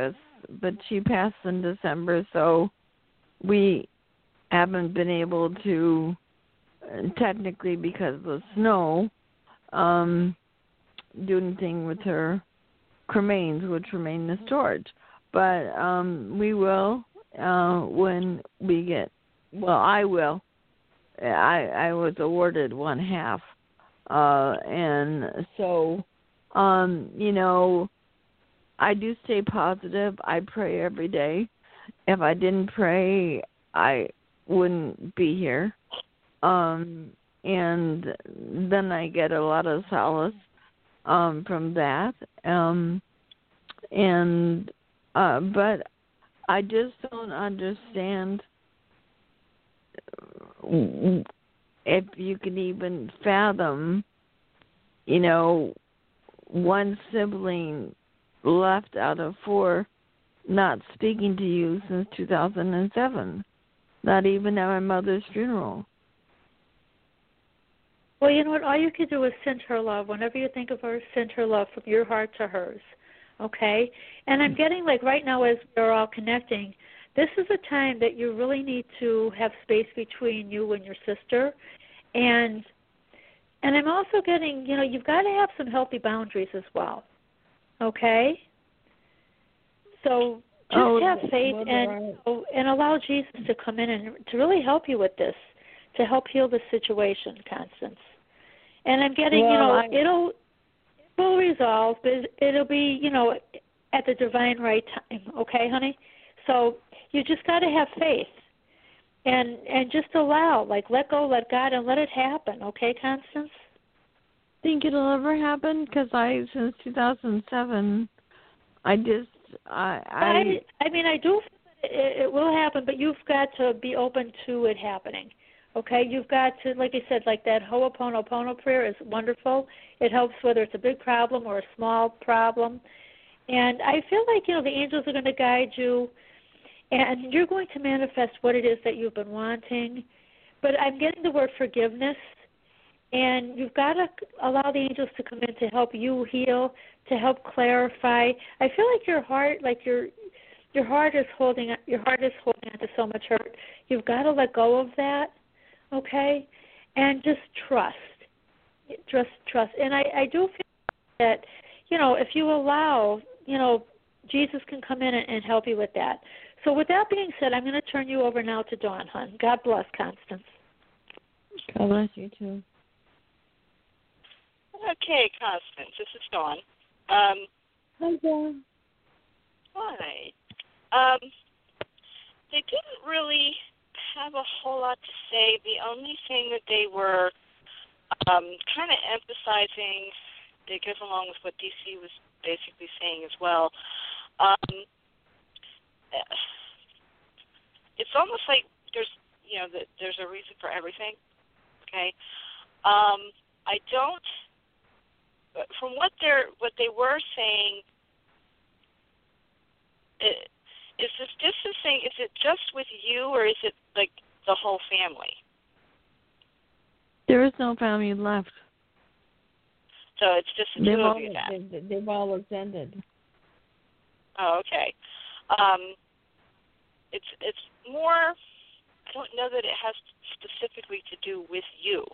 [SPEAKER 4] but she passed in December, so we haven't been able to, technically because of the snow, um, do anything with her cremains, which remain in storage. But um, we will uh, when we get, well, I will. I, I was awarded one half. Uh, and so, um, you know, I do stay positive. I pray every day. If I didn't pray, I wouldn't be here. Um, and then I get a lot of solace um, from that. Um, and uh, but I just don't understand if you can even fathom, you know, one sibling left out of four not speaking to you since two thousand seven, not even at my mother's funeral.
[SPEAKER 2] Well, you know what? All you can do is send her love. Whenever you think of her, send her love from your heart to hers, okay? And I'm getting, like, right now as we're all connecting, this is a time that you really need to have space between you and your sister. And and I'm also getting, you know, you've got to have some healthy boundaries as well, okay? So just
[SPEAKER 4] oh,
[SPEAKER 2] have faith
[SPEAKER 4] well,
[SPEAKER 2] and right. and allow Jesus to come in and to really help you with this, to help heal the situation, Constance. And I'm getting,
[SPEAKER 4] well,
[SPEAKER 2] you know,
[SPEAKER 4] I...
[SPEAKER 2] it'll it will resolve, but it'll be, you know, at the divine right time, okay, honey? So you just got to have faith and and just allow, like, let go, let God, and let it happen, okay, Constance?
[SPEAKER 4] Think it'll ever happen? Because I, since two thousand seven, I just, I, I,
[SPEAKER 2] I, I mean, I do feel that it, it will happen, but you've got to be open to it happening. Okay, you've got to, like I said, like that Ho'oponopono prayer is wonderful. It helps whether it's a big problem or a small problem. And I feel like, you know, the angels are going to guide you, and you're going to manifest what it is that you've been wanting. But I'm getting the word forgiveness, and you've got to allow the angels to come in to help you heal, to help clarify. I feel like your heart, like your your heart is holding, your heart is holding on to so much hurt. You've got to let go of that. Okay, and just trust, just trust. And I, I do feel that, you know, if you allow, you know, Jesus can come in and, and help you with that. So with that being said, I'm going to turn you over now to Dawn, hon. God bless, Constance.
[SPEAKER 4] God bless you, too.
[SPEAKER 3] Okay, Constance, this is Dawn. Um,
[SPEAKER 4] Hi, Dawn.
[SPEAKER 3] Hi. Um, they didn't really have a whole lot to say. The only thing that they were um, kind of emphasizing, that goes along with what D C was basically saying as well, um, it's almost like there's, you know, that there's a reason for everything. Okay, um, I don't. From what they're what they were saying, it, is this distancing? Is it just with you, or is it like the whole family?
[SPEAKER 4] There is no family left.
[SPEAKER 3] So it's just the
[SPEAKER 4] they've
[SPEAKER 3] two
[SPEAKER 4] all,
[SPEAKER 3] of you then.
[SPEAKER 4] They've, they've all ascended.
[SPEAKER 3] Oh, okay. Um, it's it's more. I don't know that it has specifically to do with you.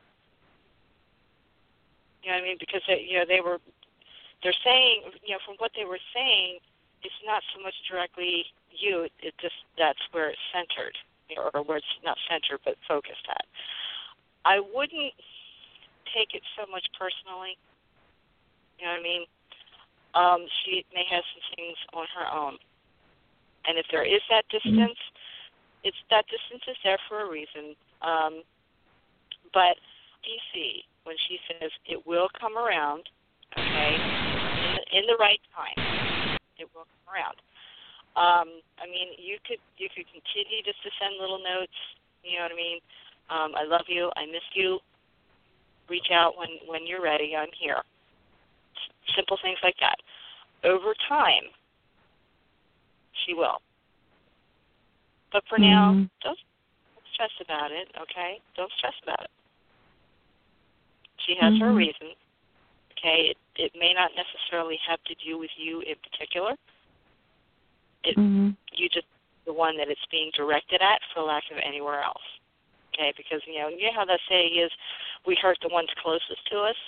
[SPEAKER 3] You know what I mean? Because they, you know they were, they're saying, you know, from what they were saying, it's not so much directly you. It, it just that's where it's centered, you know, or where it's not centered but focused at. I wouldn't take it so much personally. You know what I mean? Um, she may have some things on her own, and if there is that distance, mm-hmm. it's that distance is there for a reason. Um, but D C, when she says it will come around, okay, in the, in the right time, it will come around. Um, I mean, you could you could continue just to send little notes. You know what I mean? Um, I love you. I miss you. Reach out when, when you're ready. I'm here. S- simple things like that. Over time, she will. But for mm-hmm. now, don't, don't stress about it. Okay? Don't stress about it. She has mm-hmm. her reason. Okay? It, it may not necessarily have to do with you in particular. it
[SPEAKER 4] mm-hmm.
[SPEAKER 3] you just the one that it's being directed at, for lack of anywhere else. Okay, because you know you know how that saying is, we hurt the ones closest to us.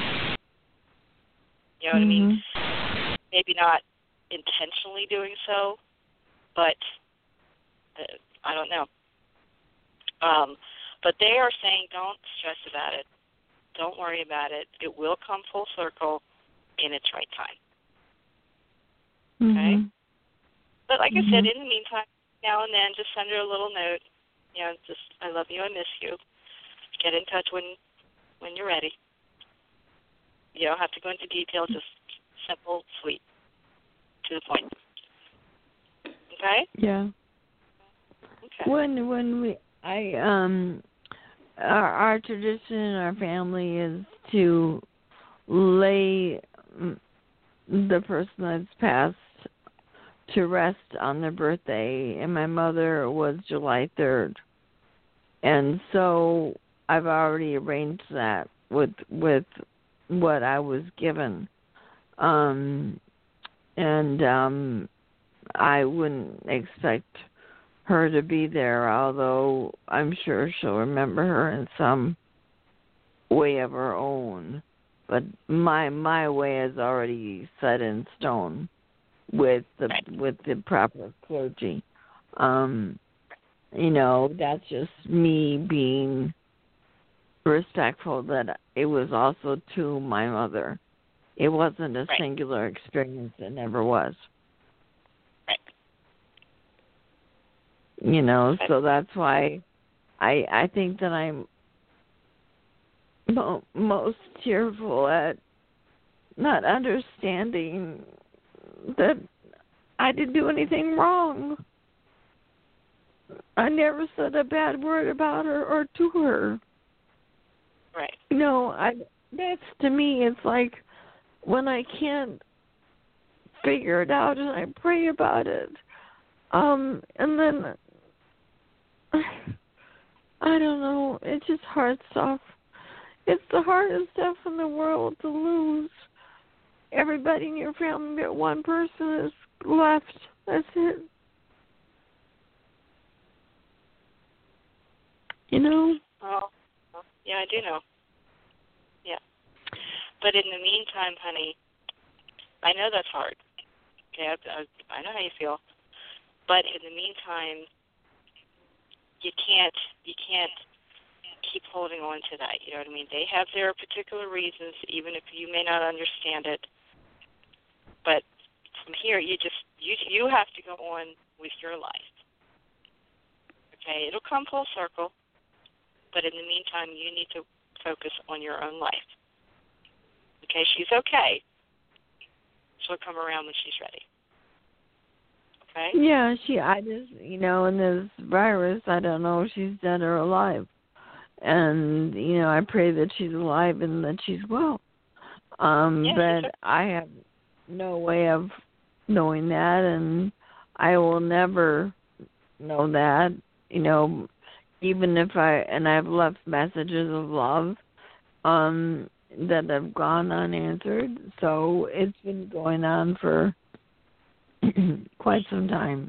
[SPEAKER 3] You know what
[SPEAKER 4] mm-hmm.
[SPEAKER 3] I mean? Maybe not intentionally doing so, but uh, I don't know. Um, but they are saying, don't stress about it. Don't worry about it. It will come full circle in its right time. Okay?
[SPEAKER 4] Mm-hmm.
[SPEAKER 3] But like
[SPEAKER 4] mm-hmm.
[SPEAKER 3] I said, in the meantime, now and then, just send her a little note. You know, just, I love you, I miss you. Get in touch when when you're ready. You don't have to go into detail, just simple, sweet, to the point. Okay?
[SPEAKER 4] Yeah.
[SPEAKER 3] Okay.
[SPEAKER 4] When when we I um our, our tradition in our family is to lay the person that's passed to rest on their birthday, and my mother was July third, and so I've already arranged that with with what I was given, um, and um, I wouldn't expect her to be there, although I'm sure she'll remember her in some way of her own. But my my way is already set in stone with the with the proper clergy. Um, you know, that's just me being respectful that it was also to my mother. It wasn't a
[SPEAKER 3] right.
[SPEAKER 4] singular experience. It never was.
[SPEAKER 3] Right.
[SPEAKER 4] You know, so that's why I I think that I'm mo- most tearful at not understanding that I didn't do anything wrong. I never said a bad word about her or to her.
[SPEAKER 3] Right.
[SPEAKER 4] You know, I that's to me, it's like when I can't figure it out and I pray about it. Um, and then I don't know, it's just hard stuff. It's the hardest stuff in the world to lose. Everybody in your family but one person is left. That's it. You know?
[SPEAKER 3] Oh, yeah, I do know. Yeah. But in the meantime, honey, I know that's hard. Okay, I, I, I know how you feel. But in the meantime, you can't you can't keep holding on to that. You know what I mean? They have their particular reasons, even if you may not understand it. But from here, you just you you have to go on with your life. Okay, it'll come full circle. But in the meantime, you need to focus on your own life. Okay, she's okay. She'll come around when she's ready. Okay?
[SPEAKER 4] Yeah, she, I just, you know, in this virus, I don't know if she's dead or alive. And, you know, I pray that she's alive and that she's well. Um,
[SPEAKER 3] yeah,
[SPEAKER 4] but I have no way of knowing that, and I will never know that, you know, even if I, and I've left messages of love um, that have gone unanswered. So it's been going on for quite some time.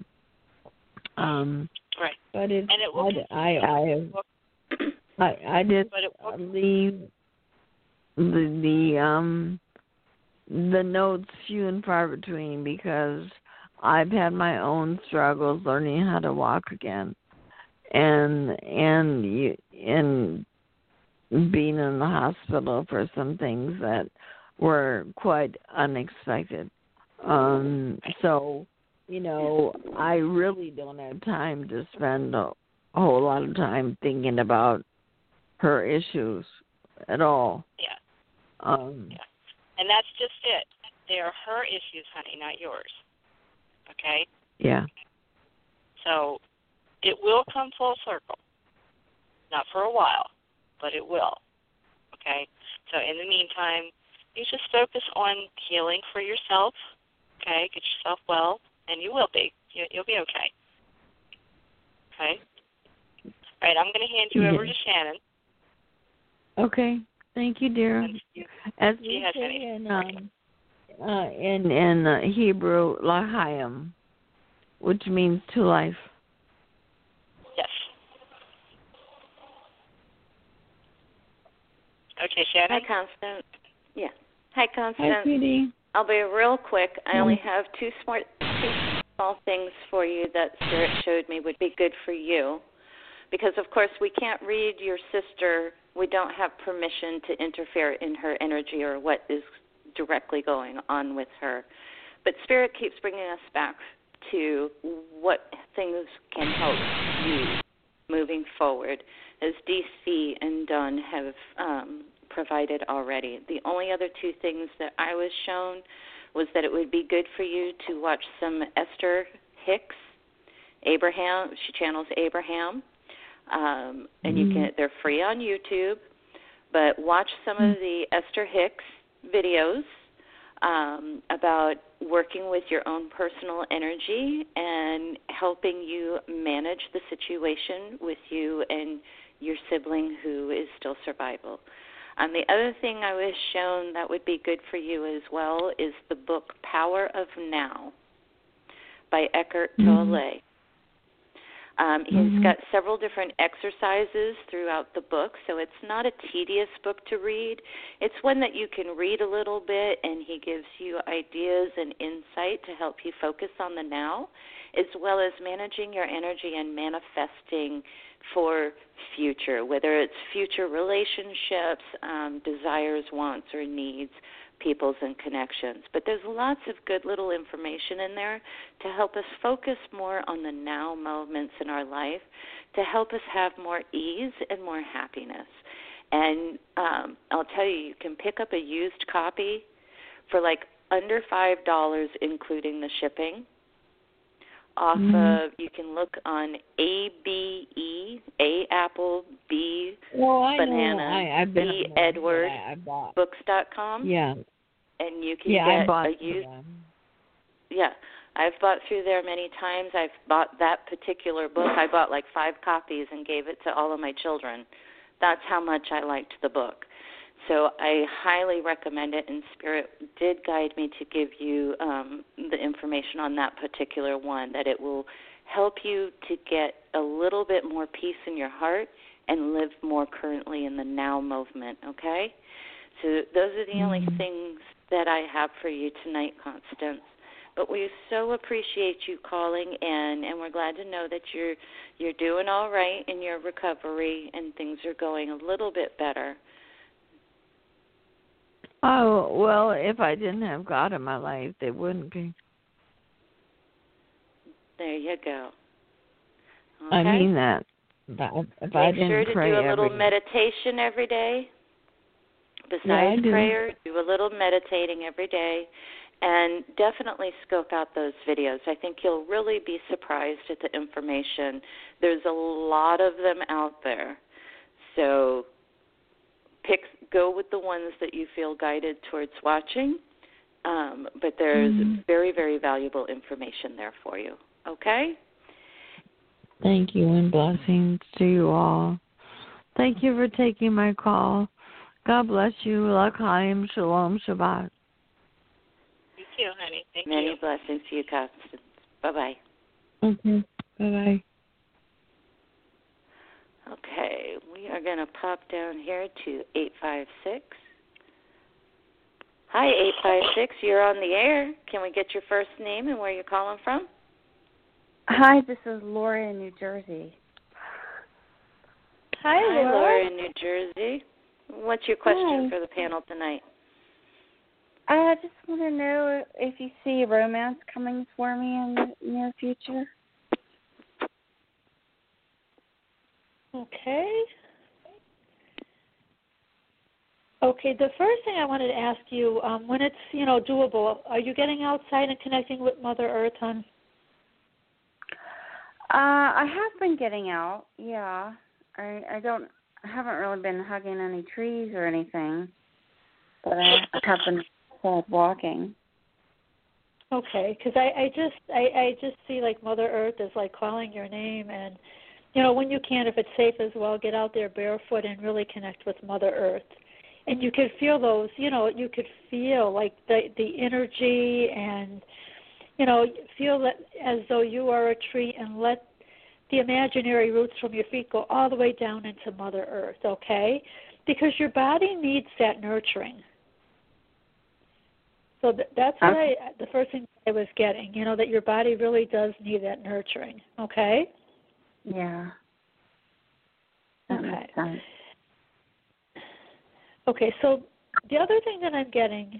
[SPEAKER 4] Um,
[SPEAKER 3] right.
[SPEAKER 4] But it's,
[SPEAKER 3] and it will
[SPEAKER 4] I, I, I, have, I, I just leave the, the, um, the notes few and far between because I've had my own struggles learning how to walk again. And and you and being in the hospital for some things that were quite unexpected. Um, so, you know, I really don't have time to spend a, a whole lot of time thinking about her issues at all.
[SPEAKER 3] Yeah.
[SPEAKER 4] Um,
[SPEAKER 3] yeah. And that's just it. They are her issues, honey, not yours. Okay?
[SPEAKER 4] Yeah.
[SPEAKER 3] So it will come full circle. Not for a while, but it will. Okay? So in the meantime, you just focus on healing for yourself. Okay? Get yourself well, and you will be. You, you'll be okay. Okay? All right, I'm going to hand you
[SPEAKER 4] yeah.
[SPEAKER 3] over to Shannon.
[SPEAKER 4] Okay. Thank you, dear. As we say in, um, uh, in, in uh, Hebrew, L'chaim. which means to life.
[SPEAKER 3] Yes. Okay, Shannon.
[SPEAKER 1] Hi, Constance. Yeah. Hi, Constance.
[SPEAKER 4] Hi, Judy.
[SPEAKER 1] I'll be real quick. I only have two smart, two small things for you that Spirit showed me would be good for you. Because, of course, we can't read your sister. We don't have permission to interfere in her energy or what is directly going on with her. But Spirit keeps bringing us back to what things can help you moving forward, as D C and Dawn have um, provided already. The only other two things that I was shown was that it would be good for you to watch some Esther Hicks, Abraham. She channels Abraham. Um, and
[SPEAKER 4] mm-hmm.
[SPEAKER 1] you can, they're free on YouTube, but watch some mm-hmm. of the Esther Hicks videos um, about working with your own personal energy and helping you manage the situation with you and your sibling who is still survival. Um, the other thing I was shown that would be good for you as well is the book Power of Now by Eckhart
[SPEAKER 4] mm-hmm.
[SPEAKER 1] Tolle. Um, he's mm-hmm. got several different exercises throughout the book, so it's not a tedious book to read. It's one that you can read a little bit, and he gives you ideas and insight to help you focus on the now, as well as managing your energy and manifesting for future, whether it's future relationships, um, desires, wants, or needs, peoples and connections. But there's lots of good little information in there to help us focus more on the now moments in our life, to help us have more ease and more happiness. And um, I'll tell you, you can pick up a used copy for like under five dollars, including the shipping. Off mm-hmm. of, you can look on A B E, A Apple, B
[SPEAKER 4] well, I
[SPEAKER 1] Banana,
[SPEAKER 4] I, I've been
[SPEAKER 1] B Edward,
[SPEAKER 4] I, I bought.
[SPEAKER 1] books dot com.
[SPEAKER 4] Yeah.
[SPEAKER 1] And you can
[SPEAKER 4] yeah,
[SPEAKER 1] get
[SPEAKER 4] I bought
[SPEAKER 1] a used.
[SPEAKER 4] them.
[SPEAKER 1] Yeah, I've bought through there many times. I've bought that particular book. I bought like five copies and gave it to all of my children. That's how much I liked the book. So I highly recommend it, and Spirit did guide me to give you um, the information on that particular one, that it will help you to get a little bit more peace in your heart and live more currently in the now movement, okay? So those are the mm-hmm. only things that I have for you tonight, Constance. But we so appreciate you calling in, and we're glad to know that you're you're doing all right in your recovery and things are going a little bit better.
[SPEAKER 4] Oh, well, if I didn't have God in my life, they wouldn't be.
[SPEAKER 1] There you go.
[SPEAKER 4] Okay? I mean that. But if
[SPEAKER 1] Make
[SPEAKER 4] I didn't
[SPEAKER 1] sure to
[SPEAKER 4] pray
[SPEAKER 1] do a little
[SPEAKER 4] every...
[SPEAKER 1] meditation every day. Besides
[SPEAKER 4] yeah,
[SPEAKER 1] prayer, do a little meditating every day. And definitely scope out those videos. I think you'll really be surprised at the information. There's a lot of them out there. So pick, go with the ones that you feel guided towards watching. Um, but there's mm-hmm. very, very valuable information there for you. Okay?
[SPEAKER 4] Thank you, and blessings to you all. Thank you for taking my call. God bless you. L'chaim, shalom, Shabbat.
[SPEAKER 3] Thank you, honey. Thank
[SPEAKER 1] Many
[SPEAKER 3] you.
[SPEAKER 1] blessings to you, Constance. Bye-bye.
[SPEAKER 4] Okay. Bye-bye.
[SPEAKER 1] Okay, we are going to pop down here to eight five six. Hi, eight five six. You're on the air. Can we get your first name and where you're calling from?
[SPEAKER 5] Hi, this is Laura in New Jersey.
[SPEAKER 2] Hi, Laura.
[SPEAKER 1] Hi, Laura in New Jersey. What's your question
[SPEAKER 5] Hi.
[SPEAKER 1] for the panel tonight?
[SPEAKER 5] I just want to know if you see romance coming for me in the near future.
[SPEAKER 2] Okay. Okay, the first thing I wanted to ask you, um, when it's, you know, doable, are you getting outside and connecting with Mother Earth, hon?
[SPEAKER 5] Uh, I have been getting out, yeah. I, I don't, I haven't really been hugging any trees or anything, but I, I have been walking.
[SPEAKER 2] Okay, because I, I just, I, I just see like Mother Earth is like calling your name, and you know, when you can, if it's safe as well, get out there barefoot and really connect with Mother Earth. And you could feel those, you know, you could feel like the the energy, and you know, feel that as though you are a tree and let the imaginary roots from your feet go all the way down into Mother Earth, okay? Because your body needs that nurturing. So th- that's what I, the first thing I was getting, you know, that your body really does need that nurturing, okay?
[SPEAKER 5] Yeah. That
[SPEAKER 2] okay.
[SPEAKER 5] makes sense.
[SPEAKER 2] Okay, so the other thing that I'm getting,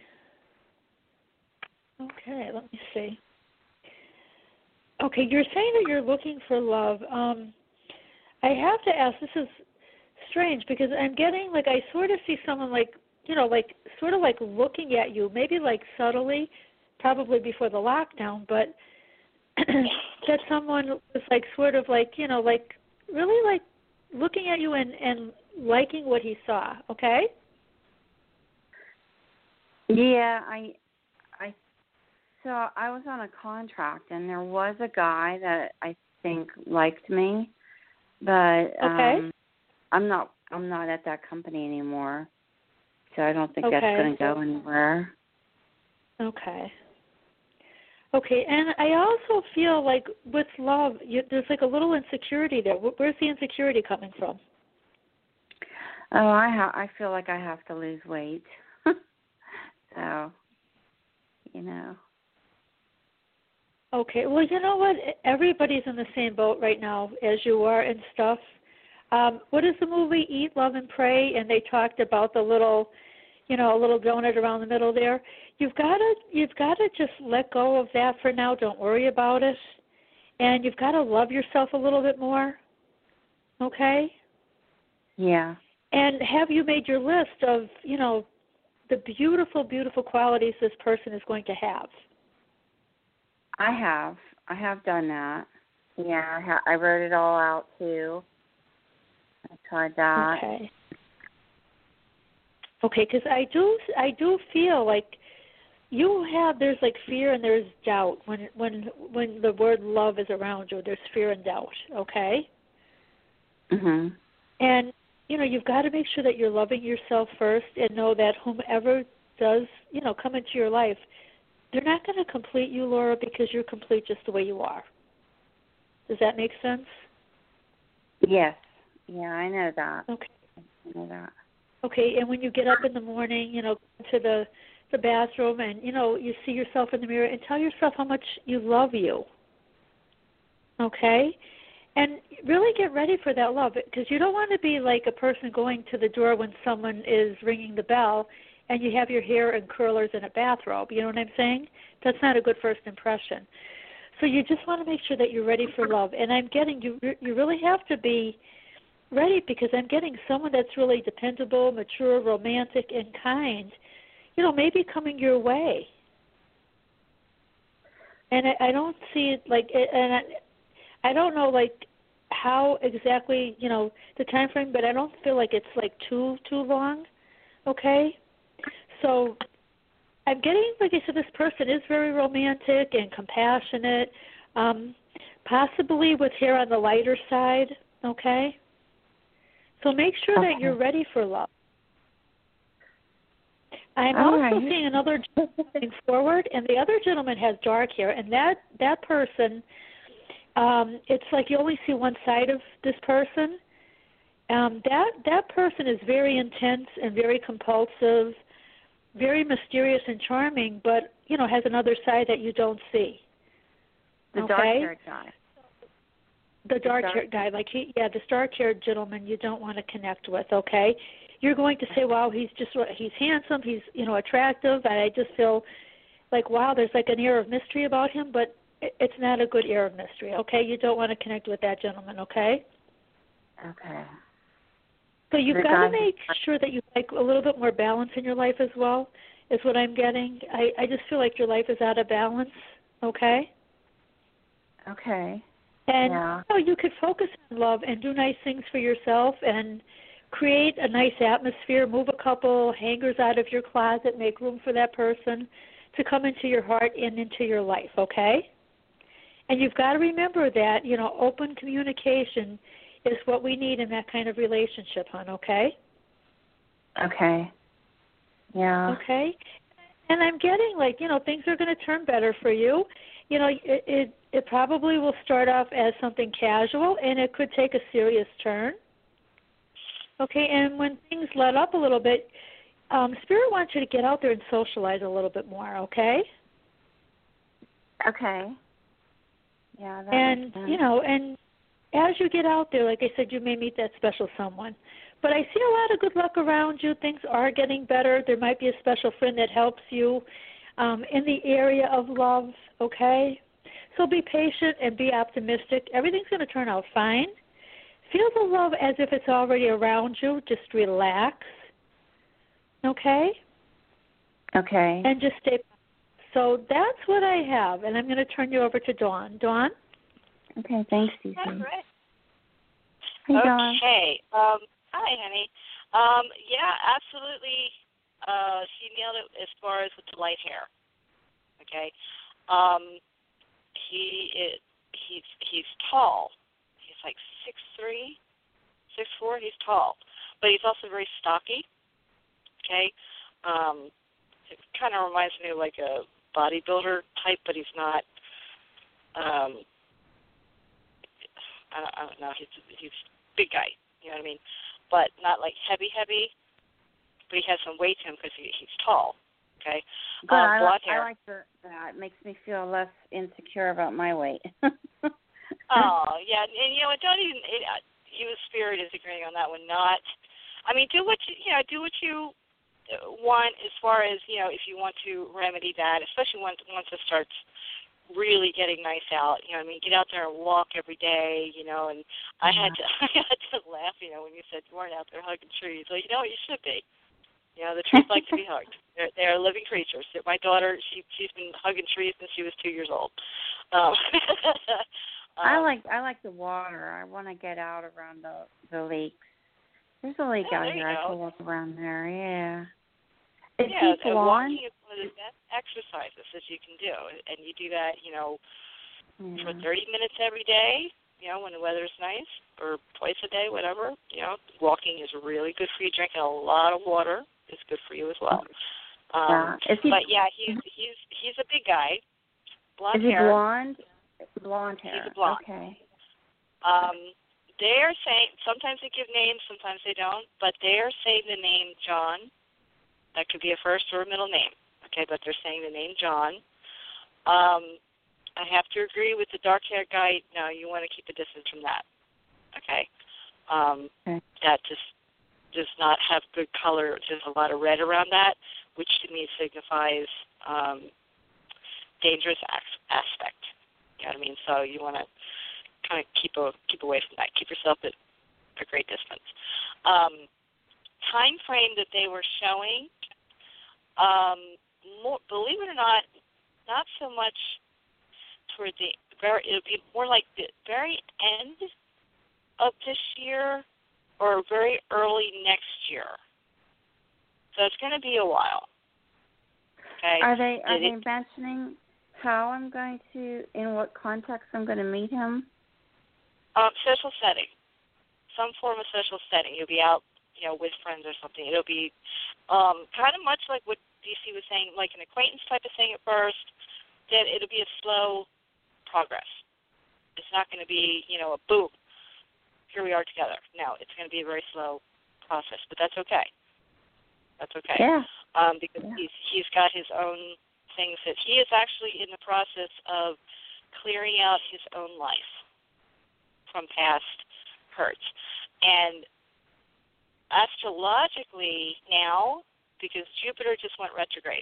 [SPEAKER 2] okay, let me see. Okay, you're saying that you're looking for love. Um, I have to ask, this is strange because I'm getting, like, I sort of see someone like, you know, like, sort of like looking at you, maybe like subtly, probably before the lockdown, but that someone was like sort of like, you know, like really like looking at you and, and liking what he saw, okay?
[SPEAKER 5] Yeah, I, I, so I was on a contract, and there was a guy that I think liked me, but
[SPEAKER 2] okay.
[SPEAKER 5] um, I'm not, I'm not at that company anymore, so I don't think
[SPEAKER 2] okay.
[SPEAKER 5] that's going to go anywhere.
[SPEAKER 2] Okay. Okay, and I also feel like with love, you, there's like a little insecurity there. Where's the insecurity coming from?
[SPEAKER 5] Oh, I ha- I feel like I have to lose weight. So, you know.
[SPEAKER 2] Okay, well, you know what? Everybody's in the same boat right now as you are and stuff. Um, what is the movie Eat, Love, and Pray? And they talked about the little, you know, a little donut around the middle there. You've got to, you've got to just let go of that for now. Don't worry about it, and you've got to love yourself a little bit more. Okay.
[SPEAKER 5] Yeah.
[SPEAKER 2] And have you made your list of, you know, the beautiful, beautiful qualities this person is going to have?
[SPEAKER 5] I have. I have done that. Yeah, I, ha- I wrote it all out too. I tried that.
[SPEAKER 2] Okay. Okay, because I do, I do feel like you have. There's like fear and there's doubt when, when, when the word love is around you. There's fear and doubt. Okay.
[SPEAKER 5] Mhm.
[SPEAKER 2] And you know, you've got to make sure that you're loving yourself first and know that whomever does, you know, come into your life, they're not going to complete you, Laura, because you're complete just the way you are. Does that make sense?
[SPEAKER 5] Yes. Yeah, I know that.
[SPEAKER 2] Okay.
[SPEAKER 5] I know that.
[SPEAKER 2] Okay, and when you get up in the morning, you know, to the the bathroom and, you know, you see yourself in the mirror and tell yourself how much you love you. Okay? And really get ready for that love, because you don't want to be like a person going to the door when someone is ringing the bell and you have your hair in curlers in a bathrobe. You know what I'm saying? That's not a good first impression. So you just want to make sure that you're ready for love. And I'm getting, you you really have to be ready, because I'm getting someone that's really dependable, mature, romantic, and kind, you know, maybe coming your way. And I, I don't see it like, and I, I don't know, like, how exactly, you know, the time frame, but I don't feel like it's, like, too, too long, okay? So I'm getting, like I said, this person is very romantic and compassionate, um, possibly with hair on the lighter side, okay? So make sure
[SPEAKER 5] Okay.
[SPEAKER 2] that you're ready for love. I'm
[SPEAKER 5] All
[SPEAKER 2] also
[SPEAKER 5] right.
[SPEAKER 2] seeing another gentleman forward, and the other gentleman has dark hair, and that, that person, um, it's like you only see one side of this person. Um, that that person is very intense and very compulsive, very mysterious and charming, but, you know, has another side that you don't see.
[SPEAKER 5] The
[SPEAKER 2] okay?
[SPEAKER 5] dark-haired guy.
[SPEAKER 2] The dark-haired guy, like he, yeah, the dark-haired gentleman you don't want to connect with, okay? You're going to say, wow, he's just, he's handsome, he's, you know, attractive, and I just feel like, wow, there's like an air of mystery about him, but it's not a good air of mystery, okay? You don't want to connect with that gentleman, okay?
[SPEAKER 5] Okay.
[SPEAKER 2] So you've
[SPEAKER 5] The
[SPEAKER 2] got to
[SPEAKER 5] guy-
[SPEAKER 2] make sure that you like a little bit more balance in your life as well, is what I'm getting. I, I just feel like your life is out of balance, okay?
[SPEAKER 5] Okay.
[SPEAKER 2] And
[SPEAKER 5] Yeah.
[SPEAKER 2] you know, you could focus on love and do nice things for yourself and create a nice atmosphere, move a couple hangers out of your closet, make room for that person to come into your heart and into your life, okay? And you've got to remember that, you know, open communication is what we need in that kind of relationship, hon, okay?
[SPEAKER 5] Okay. Yeah.
[SPEAKER 2] Okay? And I'm getting like, you know, things are going to turn better for you. You know, it, it it probably will start off as something casual, and it could take a serious turn. Okay, and when things let up a little bit, um, Spirit wants you to get out there and socialize a little bit more, okay?
[SPEAKER 5] Okay. Yeah, that
[SPEAKER 2] And,
[SPEAKER 5] makes sense.
[SPEAKER 2] you know, and as you get out there, like I said, you may meet that special someone. But I see a lot of good luck around you. Things are getting better. There might be a special friend that helps you um, in the area of love, okay? So be patient and be optimistic. Everything's going to turn out fine. Feel the love as if it's already around you. Just relax, okay?
[SPEAKER 5] Okay.
[SPEAKER 2] And just stay. So that's what I have, and I'm going to turn you over to Dawn. Dawn?
[SPEAKER 5] Okay, thanks, Susie.
[SPEAKER 3] That's right.
[SPEAKER 5] Hey, Dawn.
[SPEAKER 3] Okay. Um, hi, honey. Um, yeah, absolutely. Uh, she nailed it as far as with the light hair. Okay. Um, he is, he's he's tall. He's like six three, six four. He's tall, but he's also very stocky. Okay. Um, it kind of reminds me of like a bodybuilder type, but he's not. Um, I don't, I don't know. He's he's a big guy. You know what I mean? But not like heavy, heavy. But he has some weight to him because he, he's tall. Okay.
[SPEAKER 5] Good.
[SPEAKER 3] Um,
[SPEAKER 5] I,
[SPEAKER 3] blonde
[SPEAKER 5] like,
[SPEAKER 3] hair.
[SPEAKER 5] I like the, that. It makes me feel less insecure about my weight.
[SPEAKER 3] Oh yeah, and you know, don't even. It, uh, you and Spirit is agreeing on that one. Not. I mean, do what you you know do what you want as far as you know if you want to remedy that, especially once once it starts really getting nice out. You know what I mean? Get out there and walk every day, you know, and I had to I had to laugh, you know, when you said you weren't out there hugging trees. Well, you know what, you should be. You know, the trees like to be hugged. They're, they're living creatures. My daughter, she she's been hugging trees since she was two years old. Um, um
[SPEAKER 5] I like I like the water. I want to get out around the the lakes. There's a lake
[SPEAKER 3] yeah,
[SPEAKER 5] out
[SPEAKER 3] there
[SPEAKER 5] here.
[SPEAKER 3] you
[SPEAKER 5] I
[SPEAKER 3] go.
[SPEAKER 5] can walk around there. Yeah. Is
[SPEAKER 3] Yeah,
[SPEAKER 5] he
[SPEAKER 3] and
[SPEAKER 5] blonde?
[SPEAKER 3] walking is one of the best exercises that you can do, and you do that, you know,
[SPEAKER 5] Yeah.
[SPEAKER 3] for thirty minutes every day, you know, when the weather's nice, or twice a day, whatever. You know, walking is really good for you. Drinking a lot of water is good for you as well. Um,
[SPEAKER 5] yeah. Is he,
[SPEAKER 3] but yeah, he's he's he's a big guy, blonde
[SPEAKER 5] is he
[SPEAKER 3] hair.
[SPEAKER 5] blonde? Blonde hair.
[SPEAKER 3] He's a blonde.
[SPEAKER 5] Okay.
[SPEAKER 3] Um, they're saying sometimes they give names, sometimes they don't, but they're saying the name John. That could be a first or a middle name. Okay, but they're saying the name John. Um, I have to agree with the dark-haired guy. No, you want to keep a distance from that. Okay. Um,
[SPEAKER 5] okay.
[SPEAKER 3] That just does not have good color. There's a lot of red around that, which to me signifies um, dangerous as- aspect. You know what I mean? So you want to kind of keep a, keep away from that. Keep yourself at a great distance. Um, time frame that they were showing, um, more, believe it or not, not so much toward the very, it would be more like the very end of this year or very early next year. So it's going to be a while. Okay.
[SPEAKER 5] Are they are
[SPEAKER 3] Did
[SPEAKER 5] they
[SPEAKER 3] it,
[SPEAKER 5] mentioning how I'm going to, in what context I'm going to meet him?
[SPEAKER 3] um, social setting, some form of social setting. You'll be out, you know, with friends or something. It'll be um, kind of much like what D C was saying, like an acquaintance type of thing at first. Then it'll be a slow progress. It's not going to be, you know, a boom. Here we are together. No, it's going to be a very slow process, but that's okay. That's okay.
[SPEAKER 5] Yeah.
[SPEAKER 3] Um, because
[SPEAKER 5] yeah.
[SPEAKER 3] he's he's got his own things that he is actually in the process of clearing out his own life from past hurts. And astrologically now, because Jupiter just went retrograde,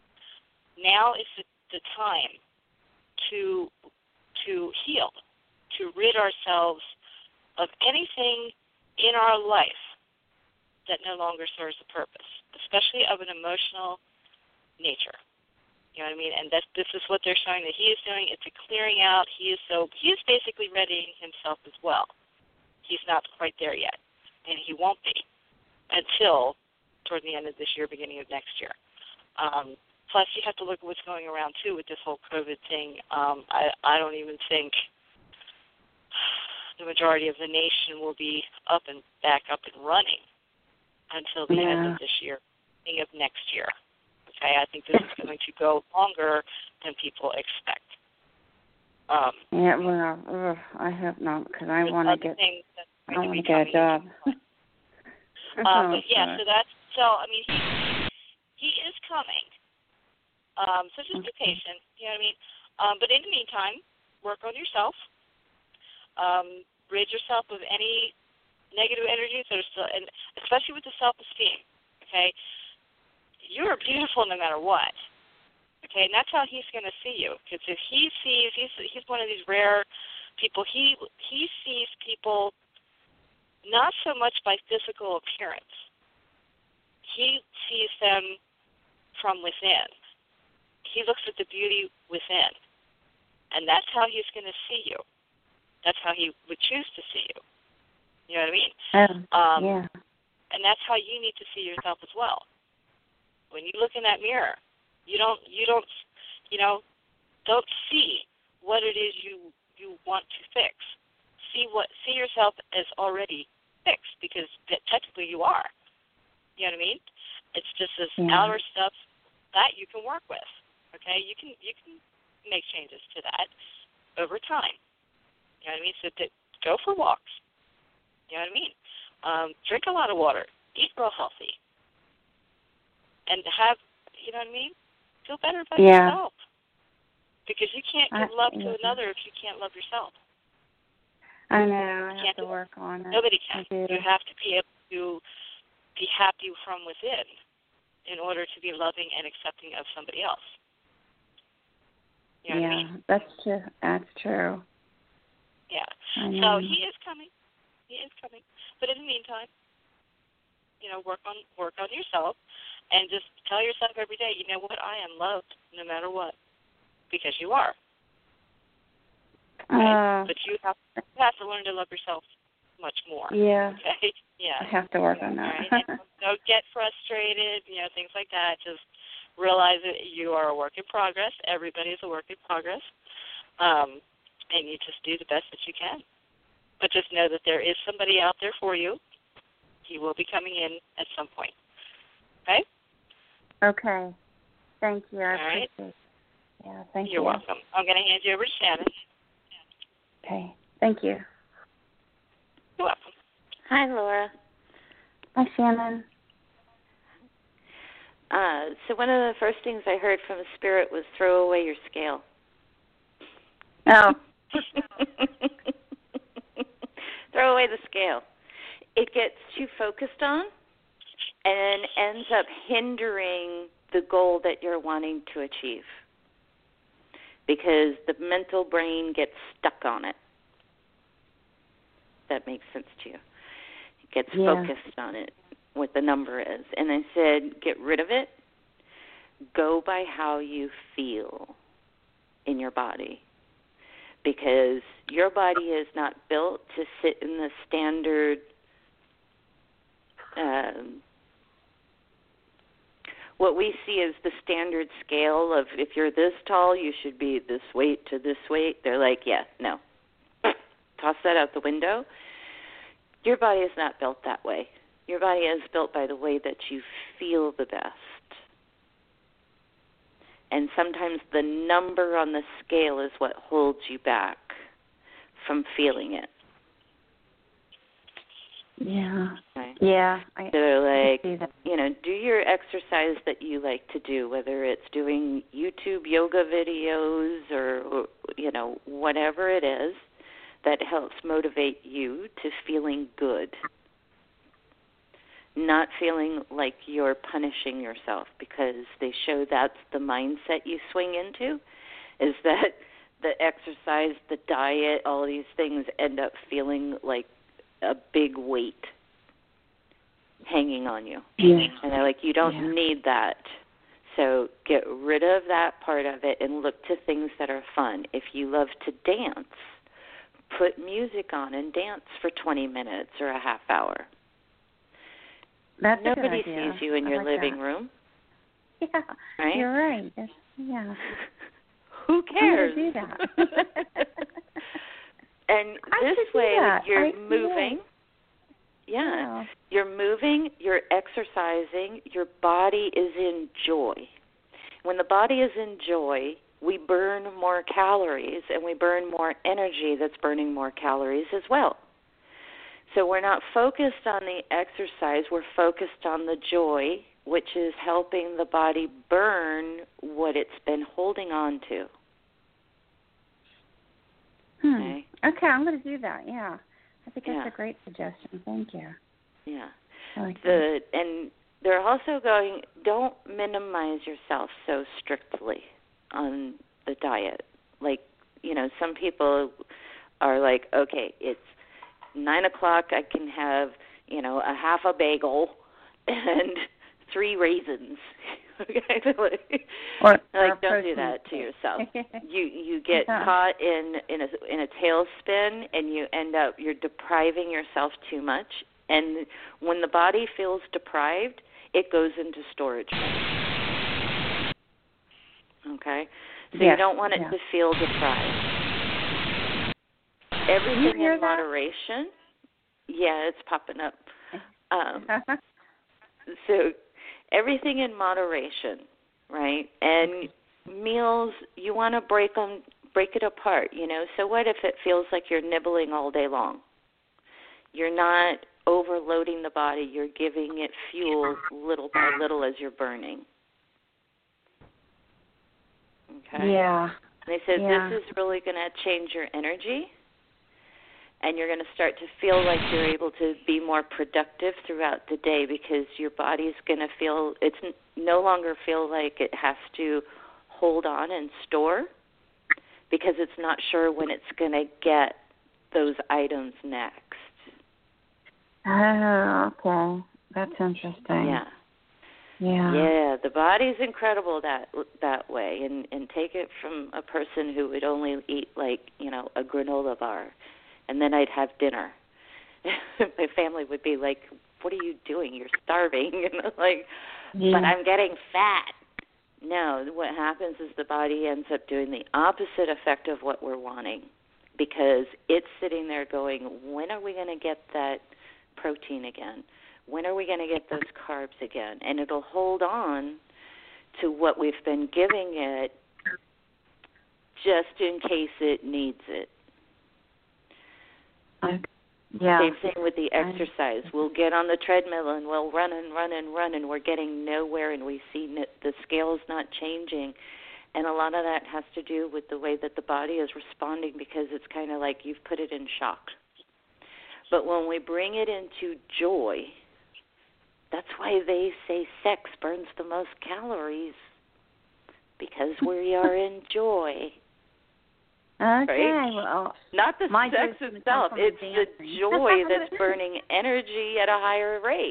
[SPEAKER 3] now is the, the time to to heal, to rid ourselves of anything in our life that no longer serves a purpose, especially of an emotional nature. You know what I mean? And that this is what they're showing that he is doing. It's a clearing out. He is so he is basically readying himself as well. He's not quite there yet, and he won't be until toward the end of this year, beginning of next year. Um, plus, you have to look at what's going around too with this whole COVID thing. Um, I I don't even think the majority of the nation will be up and back up and running until the
[SPEAKER 5] yeah.
[SPEAKER 3] end of this year, beginning of next year. Okay, I think this is going to go longer than people expect. Um,
[SPEAKER 5] yeah, well, ugh, I hope not, because I want to get, I want to get a job.
[SPEAKER 3] um, but yeah, so that's so. I mean, he he is coming. Um, so just be patient. You know what I mean? Um, but in the meantime, work on yourself. Um, rid yourself of any negative energies that are still, and especially with the self-esteem. Okay, you are beautiful no matter what. Okay, and that's how he's going to see you. Because if he sees, he's he's one of these rare people. He he sees people not so much by physical appearance. He sees them from within. He looks at the beauty within, and that's how he's going to see you. That's how he would choose to see you. You know what I mean?
[SPEAKER 5] Um,
[SPEAKER 3] um,
[SPEAKER 5] yeah.
[SPEAKER 3] And that's how you need to see yourself as well. When you look in that mirror, you don't, you don't, you know, don't see what it is you you want to fix. See what, see yourself as already fixed, because technically you are. You know what I mean? It's just this
[SPEAKER 5] yeah.
[SPEAKER 3] outer stuff that you can work with. Okay, you can you can make changes to that over time. You know what I mean? So to, go for walks. You know what I mean? Um, drink a lot of water. Eat real healthy. And have, you know what I mean? Feel better about
[SPEAKER 5] yeah.
[SPEAKER 3] yourself. Because you can't give
[SPEAKER 5] I,
[SPEAKER 3] love to
[SPEAKER 5] yeah.
[SPEAKER 3] another if you can't love yourself.
[SPEAKER 5] I know. I
[SPEAKER 3] you
[SPEAKER 5] have to work on it.
[SPEAKER 3] Nobody can.
[SPEAKER 5] I do.
[SPEAKER 3] You have to be able to be happy from within in order to be loving and accepting of somebody else. You know
[SPEAKER 5] yeah,
[SPEAKER 3] what I mean?
[SPEAKER 5] that's true. That's true.
[SPEAKER 3] Yeah.
[SPEAKER 5] I
[SPEAKER 3] So
[SPEAKER 5] know.
[SPEAKER 3] he is coming. He is coming. But in the meantime, you know, work on work on yourself, and just tell yourself every day, you know what, I am loved no matter what, because you are. Right?
[SPEAKER 5] Uh,
[SPEAKER 3] but you have, you have to learn to love yourself much more.
[SPEAKER 5] Yeah.
[SPEAKER 3] Okay. Yeah.
[SPEAKER 5] I have to work on that.
[SPEAKER 3] Right? And don't get frustrated. You know, things like that. Just realize that you are a work in progress. Everybody is a work in progress, um, and you just do the best that you can. But just know that there is somebody out there for you. He will be coming in at some point. Okay?
[SPEAKER 5] Okay. Thank you. I
[SPEAKER 3] All right.
[SPEAKER 5] appreciate it. Yeah, thank
[SPEAKER 3] You're
[SPEAKER 5] you.
[SPEAKER 3] welcome. I'm going to hand you over to Shannon.
[SPEAKER 5] Okay. Thank you.
[SPEAKER 3] You're welcome.
[SPEAKER 1] Hi, Laura.
[SPEAKER 5] Hi, Shannon.
[SPEAKER 1] Uh, so one of the first things I heard from Spirit was throw away your scale.
[SPEAKER 5] Oh.
[SPEAKER 1] Throw away the scale. It gets too focused on and ends up hindering the goal that you're wanting to achieve, because the mental brain gets stuck on it. That makes sense to you. It gets
[SPEAKER 5] yeah.
[SPEAKER 1] focused on it, what the number is. And I said, get rid of it. Go by how you feel in your body, because your body is not built to sit in the standard um, what we see is the standard scale of, if you're this tall, you should be this weight to this weight. They're like, yeah, no. Toss that out the window. Your body is not built that way. Your body is built by the way that you feel the best. And sometimes the number on the scale is what holds you back from feeling it.
[SPEAKER 5] Yeah.
[SPEAKER 1] Okay.
[SPEAKER 5] Yeah. I,
[SPEAKER 1] so like,
[SPEAKER 5] I see that.
[SPEAKER 1] you know, do your exercise that you like to do, whether it's doing YouTube yoga videos or, or, you know, whatever it is that helps motivate you to feeling good. Not feeling like you're punishing yourself, because they show that's the mindset you swing into, is that the exercise, the diet, all these things end up feeling like a big weight hanging on you.
[SPEAKER 5] Yeah.
[SPEAKER 1] And they're like, you don't
[SPEAKER 5] yeah.
[SPEAKER 1] need that. So get rid of that part of it and look to things that are fun. If you love to dance, put music on and dance for twenty minutes or a half hour.
[SPEAKER 5] That's
[SPEAKER 1] Nobody
[SPEAKER 5] a good idea.
[SPEAKER 1] sees you in
[SPEAKER 5] I
[SPEAKER 1] your
[SPEAKER 5] like
[SPEAKER 1] living
[SPEAKER 5] that.
[SPEAKER 1] room.
[SPEAKER 5] Yeah,
[SPEAKER 1] right?
[SPEAKER 5] You're right. That's, yeah.
[SPEAKER 1] Who cares?
[SPEAKER 5] I'm gonna do that.
[SPEAKER 1] And
[SPEAKER 5] I
[SPEAKER 1] this
[SPEAKER 5] should do
[SPEAKER 1] way,
[SPEAKER 5] that.
[SPEAKER 1] you're
[SPEAKER 5] I,
[SPEAKER 1] moving. Yeah.
[SPEAKER 5] yeah.
[SPEAKER 1] You're moving, you're exercising, your body is in joy. when the body is in joy, we burn more calories and we burn more energy that's burning more calories as well. So we're not focused on the exercise, we're focused on the joy, which is helping the body burn what it's been holding on to.
[SPEAKER 5] Hmm.
[SPEAKER 1] Okay?
[SPEAKER 5] Okay, I'm going to do that, yeah. I think that's
[SPEAKER 1] Yeah.
[SPEAKER 5] a great suggestion. Thank you.
[SPEAKER 1] Yeah.
[SPEAKER 5] I like
[SPEAKER 1] the and they're also going, don't minimize yourself so strictly on the diet. Like, you know, some people are like, okay, it's nine o'clock, I can have, you know, a half a bagel and three raisins. Okay, like,
[SPEAKER 5] or,
[SPEAKER 1] like
[SPEAKER 5] or
[SPEAKER 1] don't do that to yourself. you you get caught in in a in a tailspin, and you end up you're depriving yourself too much. And when the body feels deprived, it goes into storage. Okay, so
[SPEAKER 5] yes,
[SPEAKER 1] you don't want it
[SPEAKER 5] yeah.
[SPEAKER 1] to feel deprived. Everything in moderation. Yeah, it's popping up. Um, so everything in moderation, right? And meals, you want to break them, break it apart. You know, so what if it feels like you're nibbling all day long? You're not overloading the body. You're giving it fuel little by little as you're burning. Okay.
[SPEAKER 5] Yeah.
[SPEAKER 1] They said
[SPEAKER 5] yeah.
[SPEAKER 1] this is really going to change your energy, and you're going to start to feel like you're able to be more productive throughout the day because your body's going to feel, it's no longer feel like it has to hold on and store because it's not sure when it's going to get those items next.
[SPEAKER 5] Oh, okay. That's interesting.
[SPEAKER 1] Yeah.
[SPEAKER 5] Yeah.
[SPEAKER 1] Yeah, the body's incredible that that way, and and take it from a person who would only eat like, you know, a granola bar, and then I'd have dinner. My family would be like, "What are you doing? You're starving." And I'm like,
[SPEAKER 5] yeah.
[SPEAKER 1] "But I'm getting fat." No, what happens is the body ends up doing the opposite effect of what we're wanting, because it's sitting there going, "When are we going to get that protein again? When are we going to get those carbs again?" And it'll hold on to what we've been giving it just in case it needs it.
[SPEAKER 5] Okay. Yeah.
[SPEAKER 1] Same thing with the exercise. We'll get on the treadmill and we'll run and run and run, and we're getting nowhere, and we see the scale's not changing. And a lot of that has to do with the way that the body is responding, because it's kind of like you've put it in shock. But when we bring it into joy, that's why they say sex burns the most calories, because we are in joy.
[SPEAKER 5] Okay,
[SPEAKER 1] right?
[SPEAKER 5] well,
[SPEAKER 1] not the
[SPEAKER 5] my
[SPEAKER 1] sex itself; it's the joy that's burning energy at a higher rate.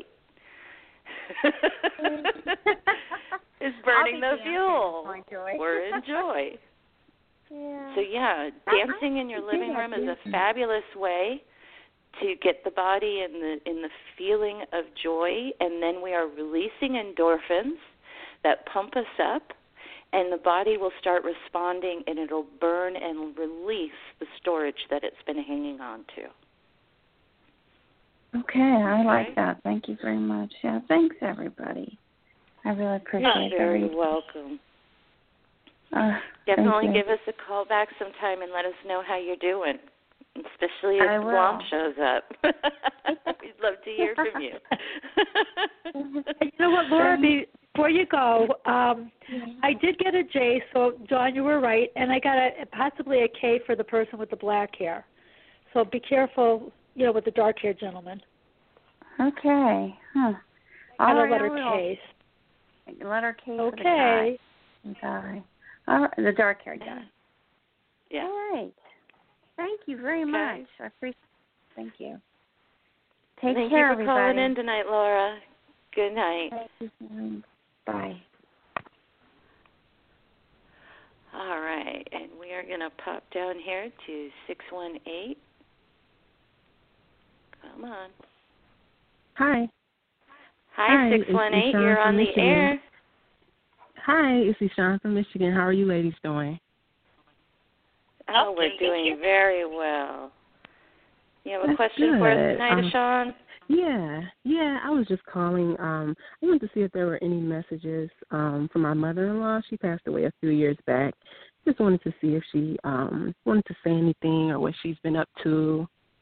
[SPEAKER 1] It's burning the fuel. We're in joy.
[SPEAKER 5] Yeah.
[SPEAKER 1] So yeah, dancing in your living room is a fabulous way to get the body in the in the feeling of joy, and then we are releasing endorphins that pump us up, and the body will start responding, and it'll burn and release the storage that it's been hanging on to.
[SPEAKER 5] Okay, I like that. Thank you very much. Yeah, thanks everybody. I really appreciate it.
[SPEAKER 1] You're very welcome.
[SPEAKER 5] Uh,
[SPEAKER 1] Definitely give us a call back sometime and let us know how you're doing, especially if Blom shows up. We'd love to hear from you.
[SPEAKER 2] You know what, Laura, before you go, um, I did get a J, so, John, you were right, and I got a possibly a K for the person with the black hair. So be careful, you know, with the dark-haired gentleman.
[SPEAKER 5] Okay. Huh.
[SPEAKER 2] I got
[SPEAKER 5] right,
[SPEAKER 2] a letter K.
[SPEAKER 5] Letter K
[SPEAKER 2] okay.
[SPEAKER 5] for the guy. Okay. All right, the dark-haired guy.
[SPEAKER 1] Yeah.
[SPEAKER 5] All right. Thank you very
[SPEAKER 1] okay.
[SPEAKER 5] much. I appreciate it. Thank you. Take
[SPEAKER 1] Thank
[SPEAKER 5] care,
[SPEAKER 1] you for
[SPEAKER 5] everybody.
[SPEAKER 1] calling in tonight, Laura. Good night.
[SPEAKER 5] Bye.
[SPEAKER 1] All right, and we are going to pop down here to six one eight. Come on.
[SPEAKER 6] Hi.
[SPEAKER 1] Hi, six one eight. You're on the
[SPEAKER 6] Michigan.
[SPEAKER 1] air.
[SPEAKER 6] Hi, it's Ishan from Michigan. How are you ladies doing?
[SPEAKER 1] Oh,
[SPEAKER 3] Oh,
[SPEAKER 1] we're
[SPEAKER 3] thank
[SPEAKER 1] doing
[SPEAKER 3] you.
[SPEAKER 1] very well. You have a
[SPEAKER 6] That's
[SPEAKER 1] question
[SPEAKER 6] good.
[SPEAKER 1] for us tonight,
[SPEAKER 6] um,
[SPEAKER 1] Ishan?
[SPEAKER 6] Yeah, yeah. I was just calling. Um, I wanted to see if there were any messages um, from my mother-in-law. She passed away a few years back. Just wanted to see if she um, wanted to say anything or what she's been up to.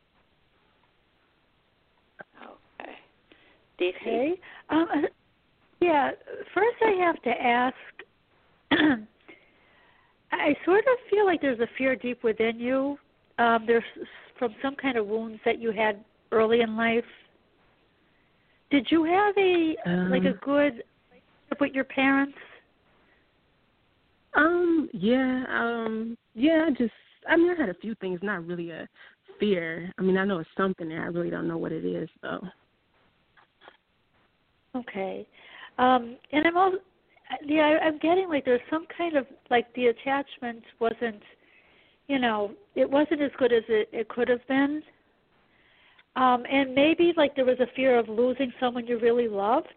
[SPEAKER 1] Okay. D C.
[SPEAKER 2] Okay. Um, yeah. First, I have to ask. I sort of feel like there's a fear deep within you. Um, there's from some kind of wounds that you had early in life. Did you have a um, like a good relationship with your parents?
[SPEAKER 6] Um, yeah, um, yeah, I just, I mean, I had a few things, not really a fear. I mean, I know it's something there. I really don't know what it is, though.
[SPEAKER 2] Okay. Um, and I'm also, yeah, I'm getting like there's some kind of, like the attachment wasn't, you know, it wasn't as good as it, it could have been. Um, and maybe like there was a fear of losing someone you really loved.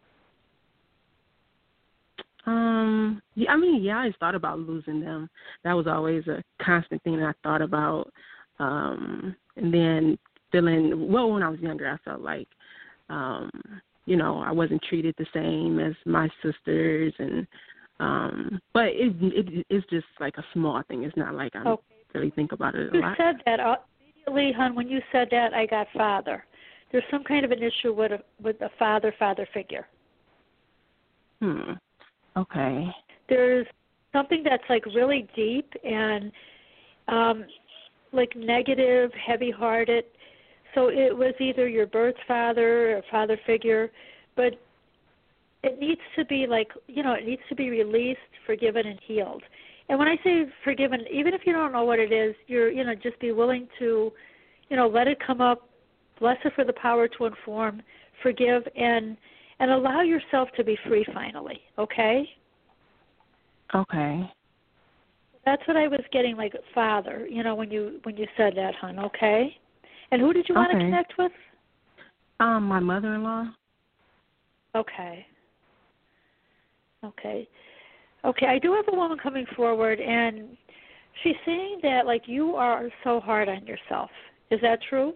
[SPEAKER 6] Um, yeah, I mean, yeah, I always thought about losing them. That was always a constant thing that I thought about. Um, and then feeling, well, when I was younger, I felt like, um, you know, I wasn't treated the same as my sisters. And, um, but it, it it's just like a small thing. It's not like I okay. really think about it a
[SPEAKER 2] you
[SPEAKER 6] lot.
[SPEAKER 2] You said that, uh, immediately, hon, when you said that, I got father. There's some kind of an issue with a, with a father, father figure.
[SPEAKER 6] Hmm. Okay.
[SPEAKER 2] There's something that's like really deep and um, like negative, heavy-hearted. So it was either your birth father or father figure, but it needs to be like, you know, it needs to be released, forgiven, and healed. And when I say forgiven, even if you don't know what it is, you're, you know, just be willing to, you know, let it come up, bless it for the power to inform, forgive, and and allow yourself to be free finally, okay?
[SPEAKER 6] Okay.
[SPEAKER 2] That's what I was getting, like father, you know, when you when you said that, hon, okay? And who did you want
[SPEAKER 6] okay.
[SPEAKER 2] to connect with?
[SPEAKER 6] Um, my mother-in-law.
[SPEAKER 2] Okay. Okay. Okay, I do have a woman coming forward, and she's saying that, like, you are so hard on yourself. Is that true?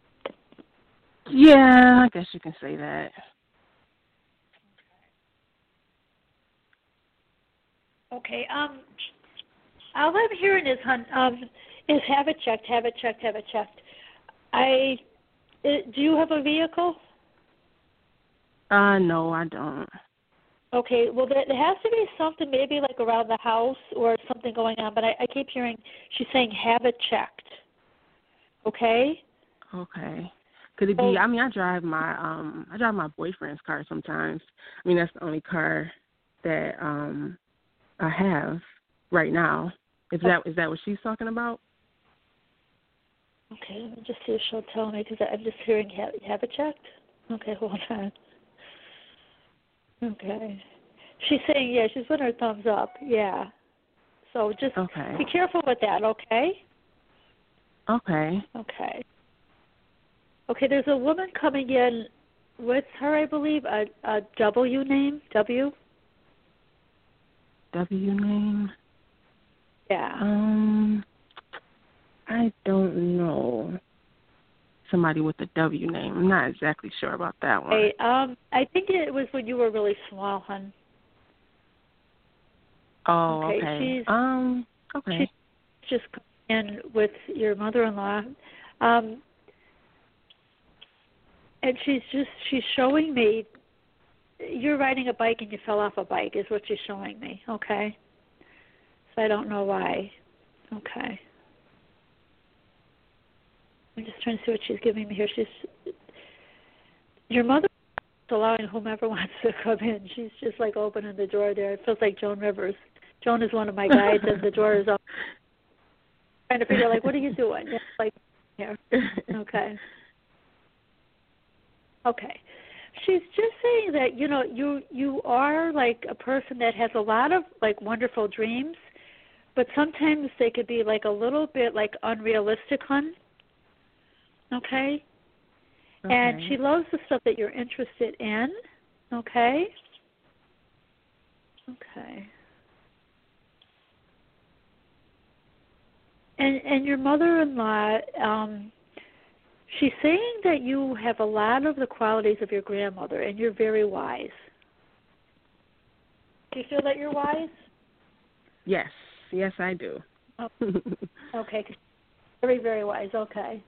[SPEAKER 6] Yeah, I guess you can say that.
[SPEAKER 2] Okay. Um, all I'm hearing is, hon, um, is have it checked, have it checked, have it checked. I, it, do you have a vehicle?
[SPEAKER 6] Uh, no, I don't.
[SPEAKER 2] Okay. Well, there, there has to be something, maybe like around the house or something going on. But I, I keep hearing she's saying have it checked. Okay.
[SPEAKER 6] Okay. Could it be? I mean, I drive my um, I drive my boyfriend's car sometimes. I mean, that's the only car that um. I have right now. Is that is that what she's talking about?
[SPEAKER 2] Okay, let me just see if she'll tell me, because I'm just hearing have, have it checked. Okay, hold on. Okay. She's saying, yeah, she's putting her thumbs up. Yeah. So just
[SPEAKER 6] okay.
[SPEAKER 2] be careful with that, okay?
[SPEAKER 6] Okay.
[SPEAKER 2] Okay. Okay, there's a woman coming in with her, I believe, a, a W name, W.
[SPEAKER 6] W name?
[SPEAKER 2] Yeah.
[SPEAKER 6] Um, I don't know. Somebody with a W name. I'm not exactly sure about that one.
[SPEAKER 2] Hey, um, I think it was when you were really small, hon.
[SPEAKER 6] Oh,
[SPEAKER 2] okay.
[SPEAKER 6] okay.
[SPEAKER 2] She's,
[SPEAKER 6] um, okay.
[SPEAKER 2] She's just coming in with your mother-in-law. Um, and she's just, she's showing me, you're riding a bike and you fell off a bike is what she's showing me, okay? So I don't know why. Okay. I'm just trying to see what she's giving me here. She's, your mother is allowing whomever wants to come in. She's just like opening the door there. It feels like Joan Rivers. Joan is one of my guides, and the door is open. Trying to figure out, like, what are you doing? It's like, here. Okay. Okay. She's just saying that, you know, you you are like a person that has a lot of like wonderful dreams, but sometimes they could be like a little bit like unrealistic, hon. Okay? Okay. And she loves the stuff that you're interested in. Okay? Okay. And and your mother-in-law, um, she's saying that you have a lot of the qualities of your grandmother, and you're very wise. Do you feel that you're wise?
[SPEAKER 6] Yes. Yes, I do.
[SPEAKER 2] Oh. Okay. Very, very wise. Okay.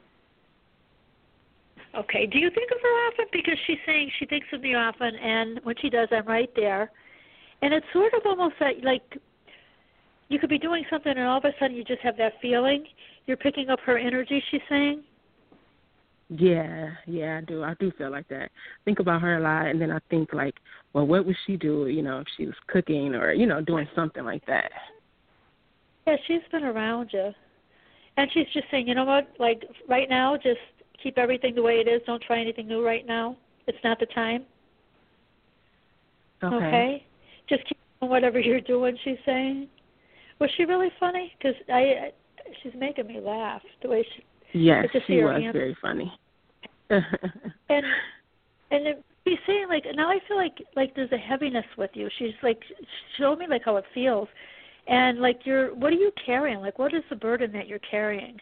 [SPEAKER 2] Okay. Do you think of her often? Because she's saying she thinks of me often, and when she does, I'm right there. And it's sort of almost like you could be doing something, and all of a sudden you just have that feeling. You're picking up her energy, she's saying.
[SPEAKER 6] Yeah, yeah, I do. I do feel like that. Think about her a lot, and then I think, like, well, what would she do, you know, if she was cooking or, you know, doing something like that?
[SPEAKER 2] Yeah, she's been around you. And she's just saying, you know what, like, right now, just keep everything the way it is. Don't try anything new right now. It's not the time.
[SPEAKER 6] Okay.
[SPEAKER 2] Okay? Just keep doing whatever you're doing, she's saying. Was she really funny? Because I, I, she's making me laugh the way she...
[SPEAKER 6] Yes,
[SPEAKER 2] just
[SPEAKER 6] she was
[SPEAKER 2] answer.
[SPEAKER 6] very funny.
[SPEAKER 2] and and it, she's saying, like, now I feel like like there's a heaviness with you. She's like, show me like how it feels, and like you're, what are you carrying? Like, what is the burden that you're carrying?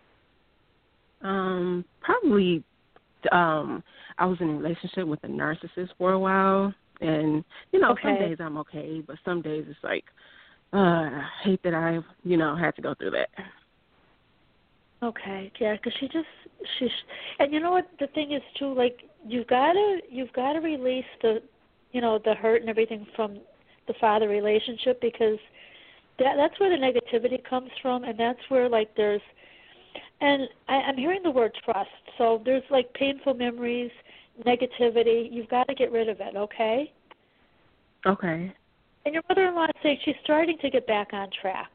[SPEAKER 6] Um, probably, um, I was in a relationship with a narcissist for a while, and you know,
[SPEAKER 2] okay.
[SPEAKER 6] some days I'm okay, but some days it's like, uh, I hate that I, you know, had to go through that.
[SPEAKER 2] Okay, yeah, because she just she's, and you know what the thing is too, like you've got to you've got to release the, you know, the hurt and everything from the father relationship, because that that's where the negativity comes from, and that's where like there's, and I, I'm hearing the word trust, so there's like painful memories, negativity. You've got to get rid of it, okay?
[SPEAKER 6] Okay.
[SPEAKER 2] And your mother-in-law is saying she's starting to get back on track.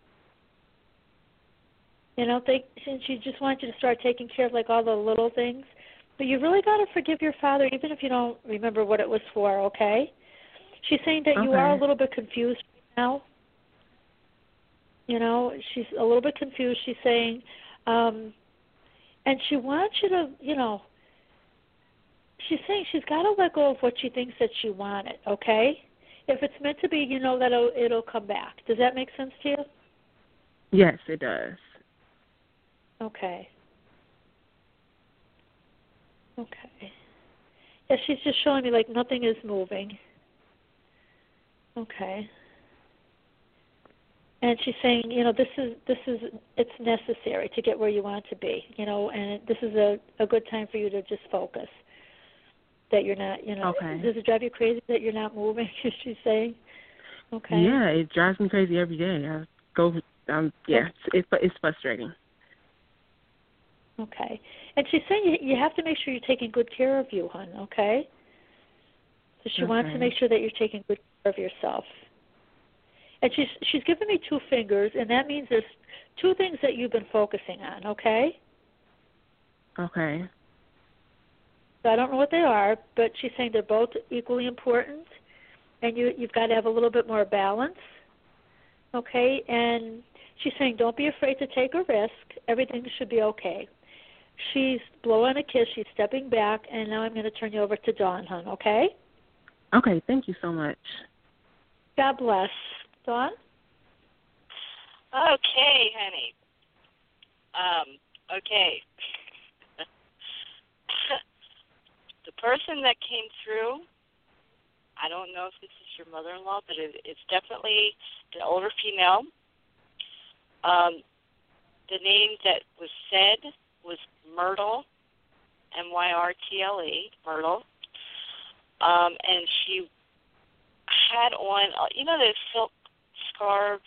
[SPEAKER 2] You know, they, she just wants you to start taking care of, like, all the little things. But you really got to forgive your father, even if you don't remember what it was for, okay? She's saying that
[SPEAKER 6] okay.
[SPEAKER 2] you are a little bit confused now. You know, she's a little bit confused. She's saying, um, and she wants you to, you know, she's saying she's got to let go of what she thinks that she wanted, okay? If it's meant to be, you know that it'll, it'll come back. Does that make sense to you?
[SPEAKER 6] Yes, it does.
[SPEAKER 2] Okay. Okay. Yeah, she's just showing me like nothing is moving. Okay. And she's saying, you know, this is this is it's necessary to get where you want to be, you know, and this is a, a good time for you to just focus. That you're not, you know,
[SPEAKER 6] okay.
[SPEAKER 2] Does it drive you crazy that you're not moving? Is she saying? Okay.
[SPEAKER 6] Yeah, it drives me crazy every day. I go, um, yeah, it's it's frustrating.
[SPEAKER 2] Okay. And she's saying you, you have to make sure you're taking good care of you, hon, okay? So she
[SPEAKER 6] okay.
[SPEAKER 2] wants to make sure that you're taking good care of yourself. And she's she's given me two fingers, and that means there's two things that you've been focusing on, okay?
[SPEAKER 6] Okay.
[SPEAKER 2] So I don't know what they are, but she's saying they're both equally important, and you, you've got to have a little bit more balance, okay? And she's saying don't be afraid to take a risk. Everything should be okay. She's blowing a kiss. She's stepping back, and now I'm going to turn you over to Dawn, hon, okay?
[SPEAKER 6] Okay, thank you so much.
[SPEAKER 2] God bless. Dawn?
[SPEAKER 3] Okay, honey. Um, okay. The person that came through, I don't know if this is your mother-in-law, but it, it's definitely an older female. Um, the name that was said was Myrtle, M Y R T L E, Myrtle. Um, and she had on, you know, those silk scarves,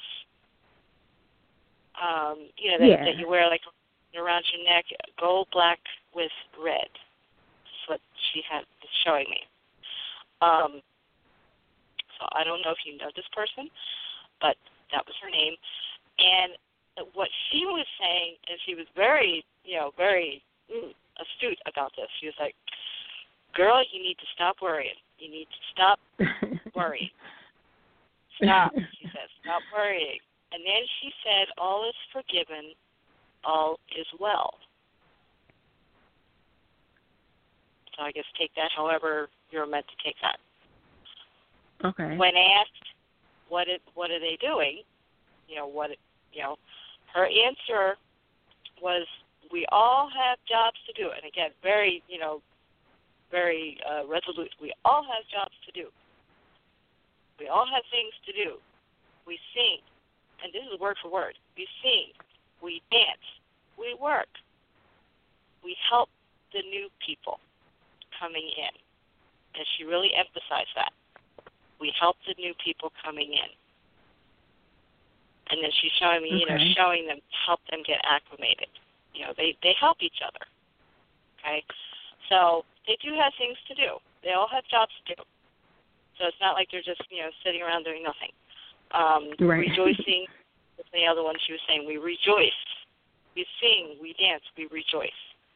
[SPEAKER 3] um, you know, that,
[SPEAKER 6] yeah.
[SPEAKER 3] that you wear like around your neck, gold, black with red. That's what she had showing me. Um, so I don't know if you know this person, but that was her name. And what she was saying, and she was very, you know, very mm, astute about this. She was like, girl, you need to stop worrying. You need to stop worrying. Stop, she said, stop worrying. And then she said, all is forgiven, all is well. So I guess take that however you're meant to take that.
[SPEAKER 6] Okay.
[SPEAKER 3] When asked, what it, what are they doing, you know, what, you know, her answer was we all have jobs to do. And again, very, you know, very uh, resolute. We all have jobs to do. We all have things to do. We sing, and this is word for word. We sing, we dance, we work. We help the new people coming in. And she really emphasized that. We help the new people coming in. And then she's showing me, you okay. know, showing them, help them get acclimated. You know, they, they help each other. Okay? So they do have things to do. They all have jobs to do. So it's not like they're just, you know, sitting around doing nothing. Um, right. Rejoicing, that's the other one she was saying. We rejoice. We sing. We dance. We rejoice.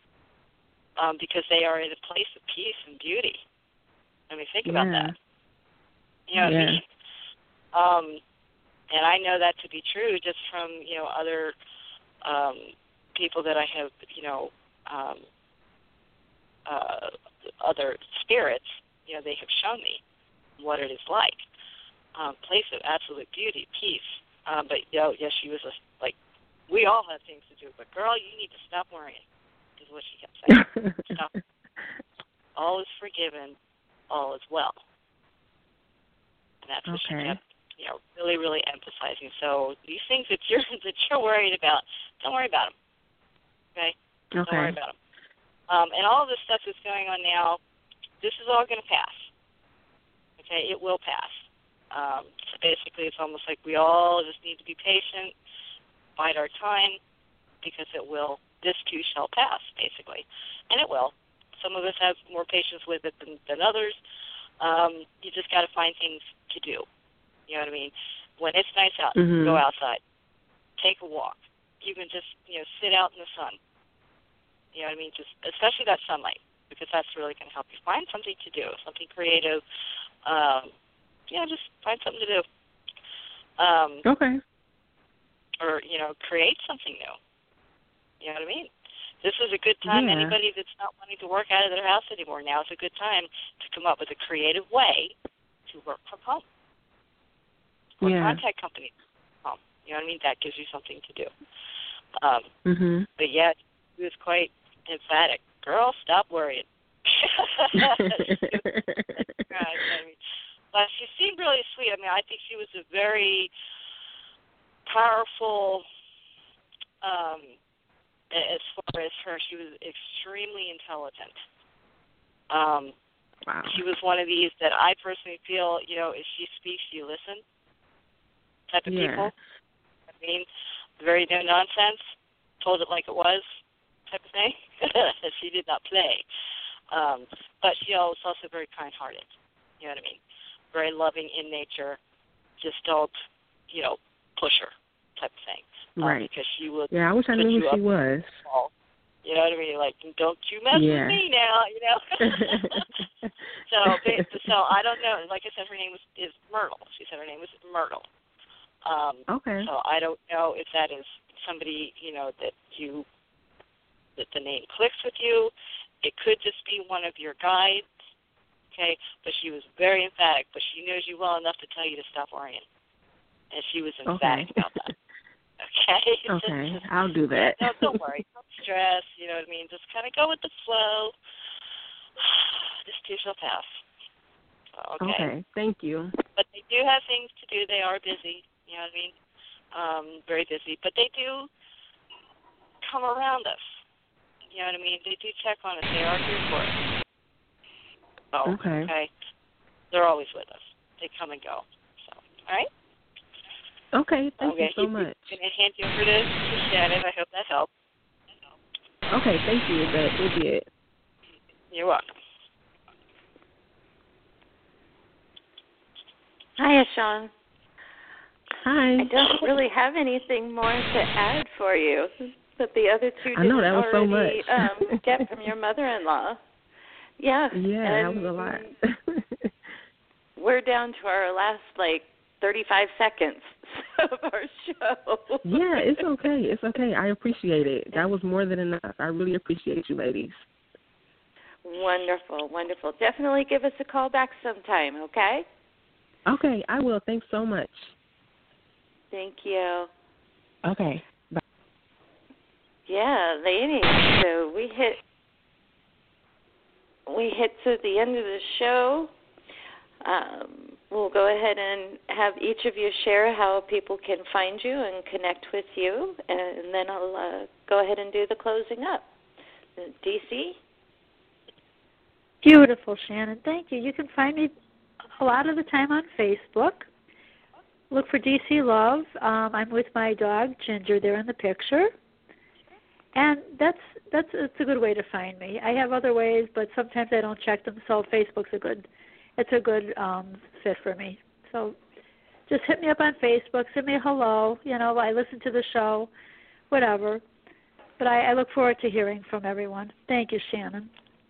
[SPEAKER 3] Um, because they are in a place of peace and beauty. I mean, think about
[SPEAKER 6] yeah.
[SPEAKER 3] that. You know what
[SPEAKER 6] yeah.
[SPEAKER 3] I mean? Um, and I know that to be true just from, you know, other um, people that I have, you know, um, uh, other spirits, you know, they have shown me what it is like. Um, place of absolute beauty, peace. Um, but, you know, yes, she was a, like, we all have things to do, but girl, you need to stop worrying, is what she kept saying. Stop. All is forgiven, all is well. And that's what
[SPEAKER 6] okay.
[SPEAKER 3] she kept, you know, really, really emphasizing. So these things that you're that you're worried about, don't worry about them. Okay?
[SPEAKER 6] Okay.
[SPEAKER 3] Don't worry about them. Um, and all of this stuff that's going on now, this is all going to pass. Okay? It will pass. Um, so basically, it's almost like we all just need to be patient, bide our time, because it will. This too shall pass, basically, and it will. Some of us have more patience with it than, than others. Um, you just got to find things to do. You know what I mean? When it's nice out,
[SPEAKER 6] mm-hmm.
[SPEAKER 3] go outside, take a walk. You can just, you know, sit out in the sun. You know what I mean? Just especially that sunlight, because that's really going to help you find something to do, something creative. Um, you know, just find something to do. Um,
[SPEAKER 6] okay.
[SPEAKER 3] Or, you know, create something new. You know what I mean? This is a good time.
[SPEAKER 6] Yeah.
[SPEAKER 3] Anybody that's not wanting to work out of their house anymore, now is a good time to come up with a creative way to work from home. Or
[SPEAKER 6] yeah.
[SPEAKER 3] contact companies from home. You know what I mean? That gives you something to do. Um,
[SPEAKER 6] mm-hmm.
[SPEAKER 3] But yet, he was quite emphatic. Girl, stop worrying. But she seemed really sweet. I mean, I think she was a very powerful, um, as far as her, she was extremely intelligent. Um,
[SPEAKER 6] wow.
[SPEAKER 3] She was one of these that I personally feel, you know, if she speaks, you listen type of
[SPEAKER 6] yeah.
[SPEAKER 3] people. I mean, very no nonsense, told it like it was type of thing. She did not play. Um, but she was also very kind-hearted. You know what I mean? Very loving in nature. Just don't, you know, push her type of thing.
[SPEAKER 6] Right.
[SPEAKER 3] Um, because she would.
[SPEAKER 6] Yeah, I wish I knew who she was.
[SPEAKER 3] You know what I mean? Like, don't you mess
[SPEAKER 6] yeah.
[SPEAKER 3] with me now, you know? so, so I don't know. Like I said, her name was is Myrtle. She said her name was Myrtle. Um,
[SPEAKER 6] okay.
[SPEAKER 3] So I don't know if that is somebody, you know, that you, that the name clicks with you. It could just be one of your guides, okay? But she was very emphatic, but she knows you well enough to tell you to stop worrying. And she was emphatic
[SPEAKER 6] okay.
[SPEAKER 3] about that. Okay?
[SPEAKER 6] Okay, I'll do that.
[SPEAKER 3] No, don't worry. Don't stress, you know what I mean? Just kind of go with the flow. This too shall pass. Okay?
[SPEAKER 6] Okay, thank you.
[SPEAKER 3] But they do have things to do. They are busy, you know what I mean? Um, very busy. But they do come around us. You know what I mean? They do check on us. They are here for us. Oh,
[SPEAKER 6] okay.
[SPEAKER 3] okay. They're always with us. They come and go. So, all right?
[SPEAKER 6] Okay, thank
[SPEAKER 3] okay.
[SPEAKER 6] you so much.
[SPEAKER 3] I'm going to hand you over to, to Shannon. I hope that helped.
[SPEAKER 6] Okay, thank you. That it did.
[SPEAKER 3] You're welcome.
[SPEAKER 1] Hiya, Sean.
[SPEAKER 6] Hi.
[SPEAKER 1] I don't really have anything more to add for you that the other two
[SPEAKER 6] I know,
[SPEAKER 1] didn't
[SPEAKER 6] that was
[SPEAKER 1] already
[SPEAKER 6] so much.
[SPEAKER 1] um, get from your mother-in-law. Yeah.
[SPEAKER 6] Yeah,
[SPEAKER 1] and
[SPEAKER 6] that was a lot.
[SPEAKER 1] We're down to our last, like, thirty-five seconds of our show.
[SPEAKER 6] Yeah, it's okay. It's okay. I appreciate it. That was more than enough. I really appreciate you ladies.
[SPEAKER 1] Wonderful, wonderful. Definitely give us a call back sometime, okay?
[SPEAKER 6] Okay, I will. Thanks so much.
[SPEAKER 1] Thank you.
[SPEAKER 6] Okay. Bye.
[SPEAKER 1] Yeah, ladies. So we hit we hit to the end of the show. Um, we'll go ahead and have each of you share how people can find you and connect with you, and then I'll uh, go ahead and do the closing up. D C?
[SPEAKER 2] Beautiful, Shannon. Thank you. You can find me a lot of the time on Facebook. Look for D C Love. Um, I'm with my dog, Ginger, there in the picture. And that's that's it's a good way to find me. I have other ways, but sometimes I don't check them, so Facebook's a good it's a good um, fit for me. So just hit me up on Facebook, send me a hello. You know, I listen to the show, whatever. But I, I look forward to hearing from everyone. Thank you, Shannon.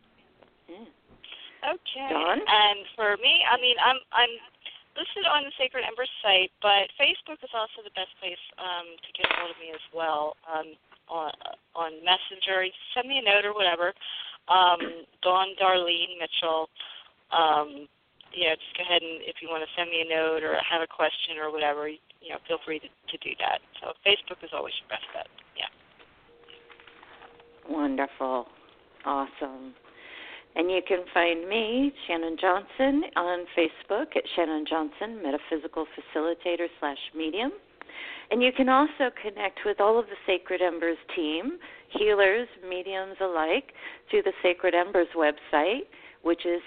[SPEAKER 3] Okay.
[SPEAKER 1] Dawn?
[SPEAKER 3] And for me, I mean, I'm I'm listed on the Sacred Embers site, but Facebook is also the best place um, to get a hold of me as well. Um, on on Messenger, send me a note or whatever. Um, Dawn Darlene Mitchell. Um, you know, just go ahead and if you want to send me a note or have a question or whatever, you, you know, feel free to, to do that. So Facebook is always your best bet. Yeah.
[SPEAKER 1] Wonderful. Awesome. And you can find me, Shannon Johnson, on Facebook at Shannon Johnson, Metaphysical Facilitator slash Medium. And you can also connect with all of the Sacred Embers team, healers, mediums alike, through the Sacred Embers website, which is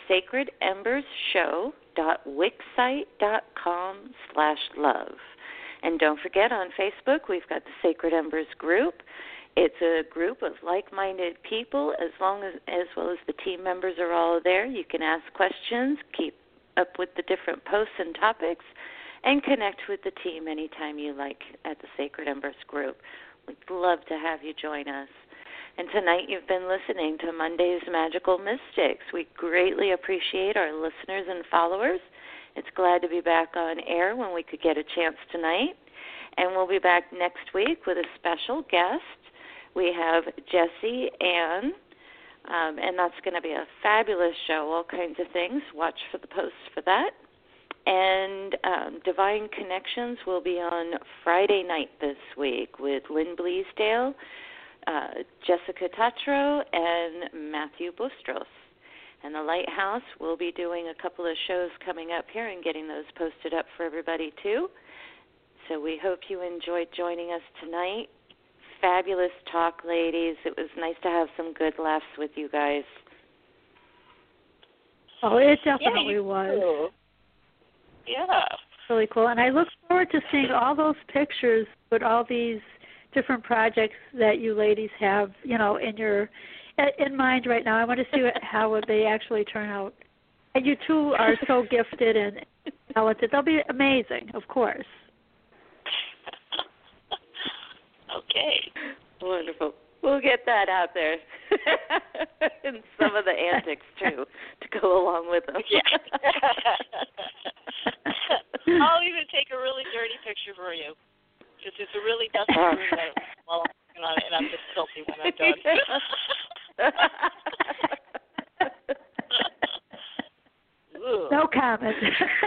[SPEAKER 1] sacredenbersshow.wixsite.com slash love. And don't forget, on Facebook, we've got the Sacred Embers group. It's a group of like-minded people, as long as as well as the team members are all there. You can ask questions, keep up with the different posts and topics, and connect with the team anytime you like at the Sacred Embers group. We'd love to have you join us. And tonight you've been listening to Monday's Magical Mystics. We greatly appreciate our listeners and followers. It's glad to be back on air when we could get a chance tonight. And we'll be back next week with a special guest. We have Jessie Ann, um, and that's going to be a fabulous show, all kinds of things. Watch for the posts for that. And um, Divine Connections will be on Friday night this week with Lynn Bleasdale, uh, Jessica Tatro, and Matthew Bustros. And the Lighthouse will be doing a couple of shows coming up here and getting those posted up for everybody too. So we hope you enjoyed joining us tonight. Fabulous talk, ladies. It was nice to have some good laughs with you guys.
[SPEAKER 2] Oh, it definitely
[SPEAKER 3] yeah,
[SPEAKER 2] was.
[SPEAKER 3] Cool. Yeah.
[SPEAKER 2] Really cool. And I look forward to seeing all those pictures with all these different projects that you ladies have, you know, in your in mind right now. I want to see what, how they actually turn out. And you two are so gifted and talented. They'll be amazing, of course.
[SPEAKER 3] Okay.
[SPEAKER 1] Wonderful. We'll get that out there. And some of the antics, too, to go along with them.
[SPEAKER 3] Yeah. I'll even take a really dirty picture for you. Because it's a really dusty room while I'm working on it, and I'm just filthy when I'm done.
[SPEAKER 2] No comment.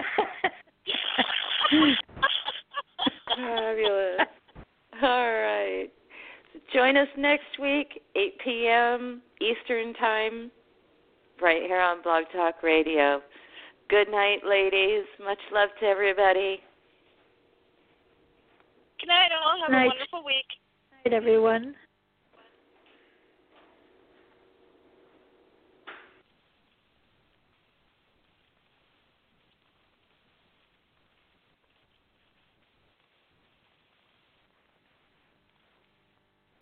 [SPEAKER 1] Fabulous. All right. So join us next week, eight p.m. Eastern Time, right here on Blog Talk Radio. Good night, ladies. Much love to everybody.
[SPEAKER 3] Good night, all. Have
[SPEAKER 2] night.
[SPEAKER 3] a wonderful week.
[SPEAKER 2] Good night, everyone.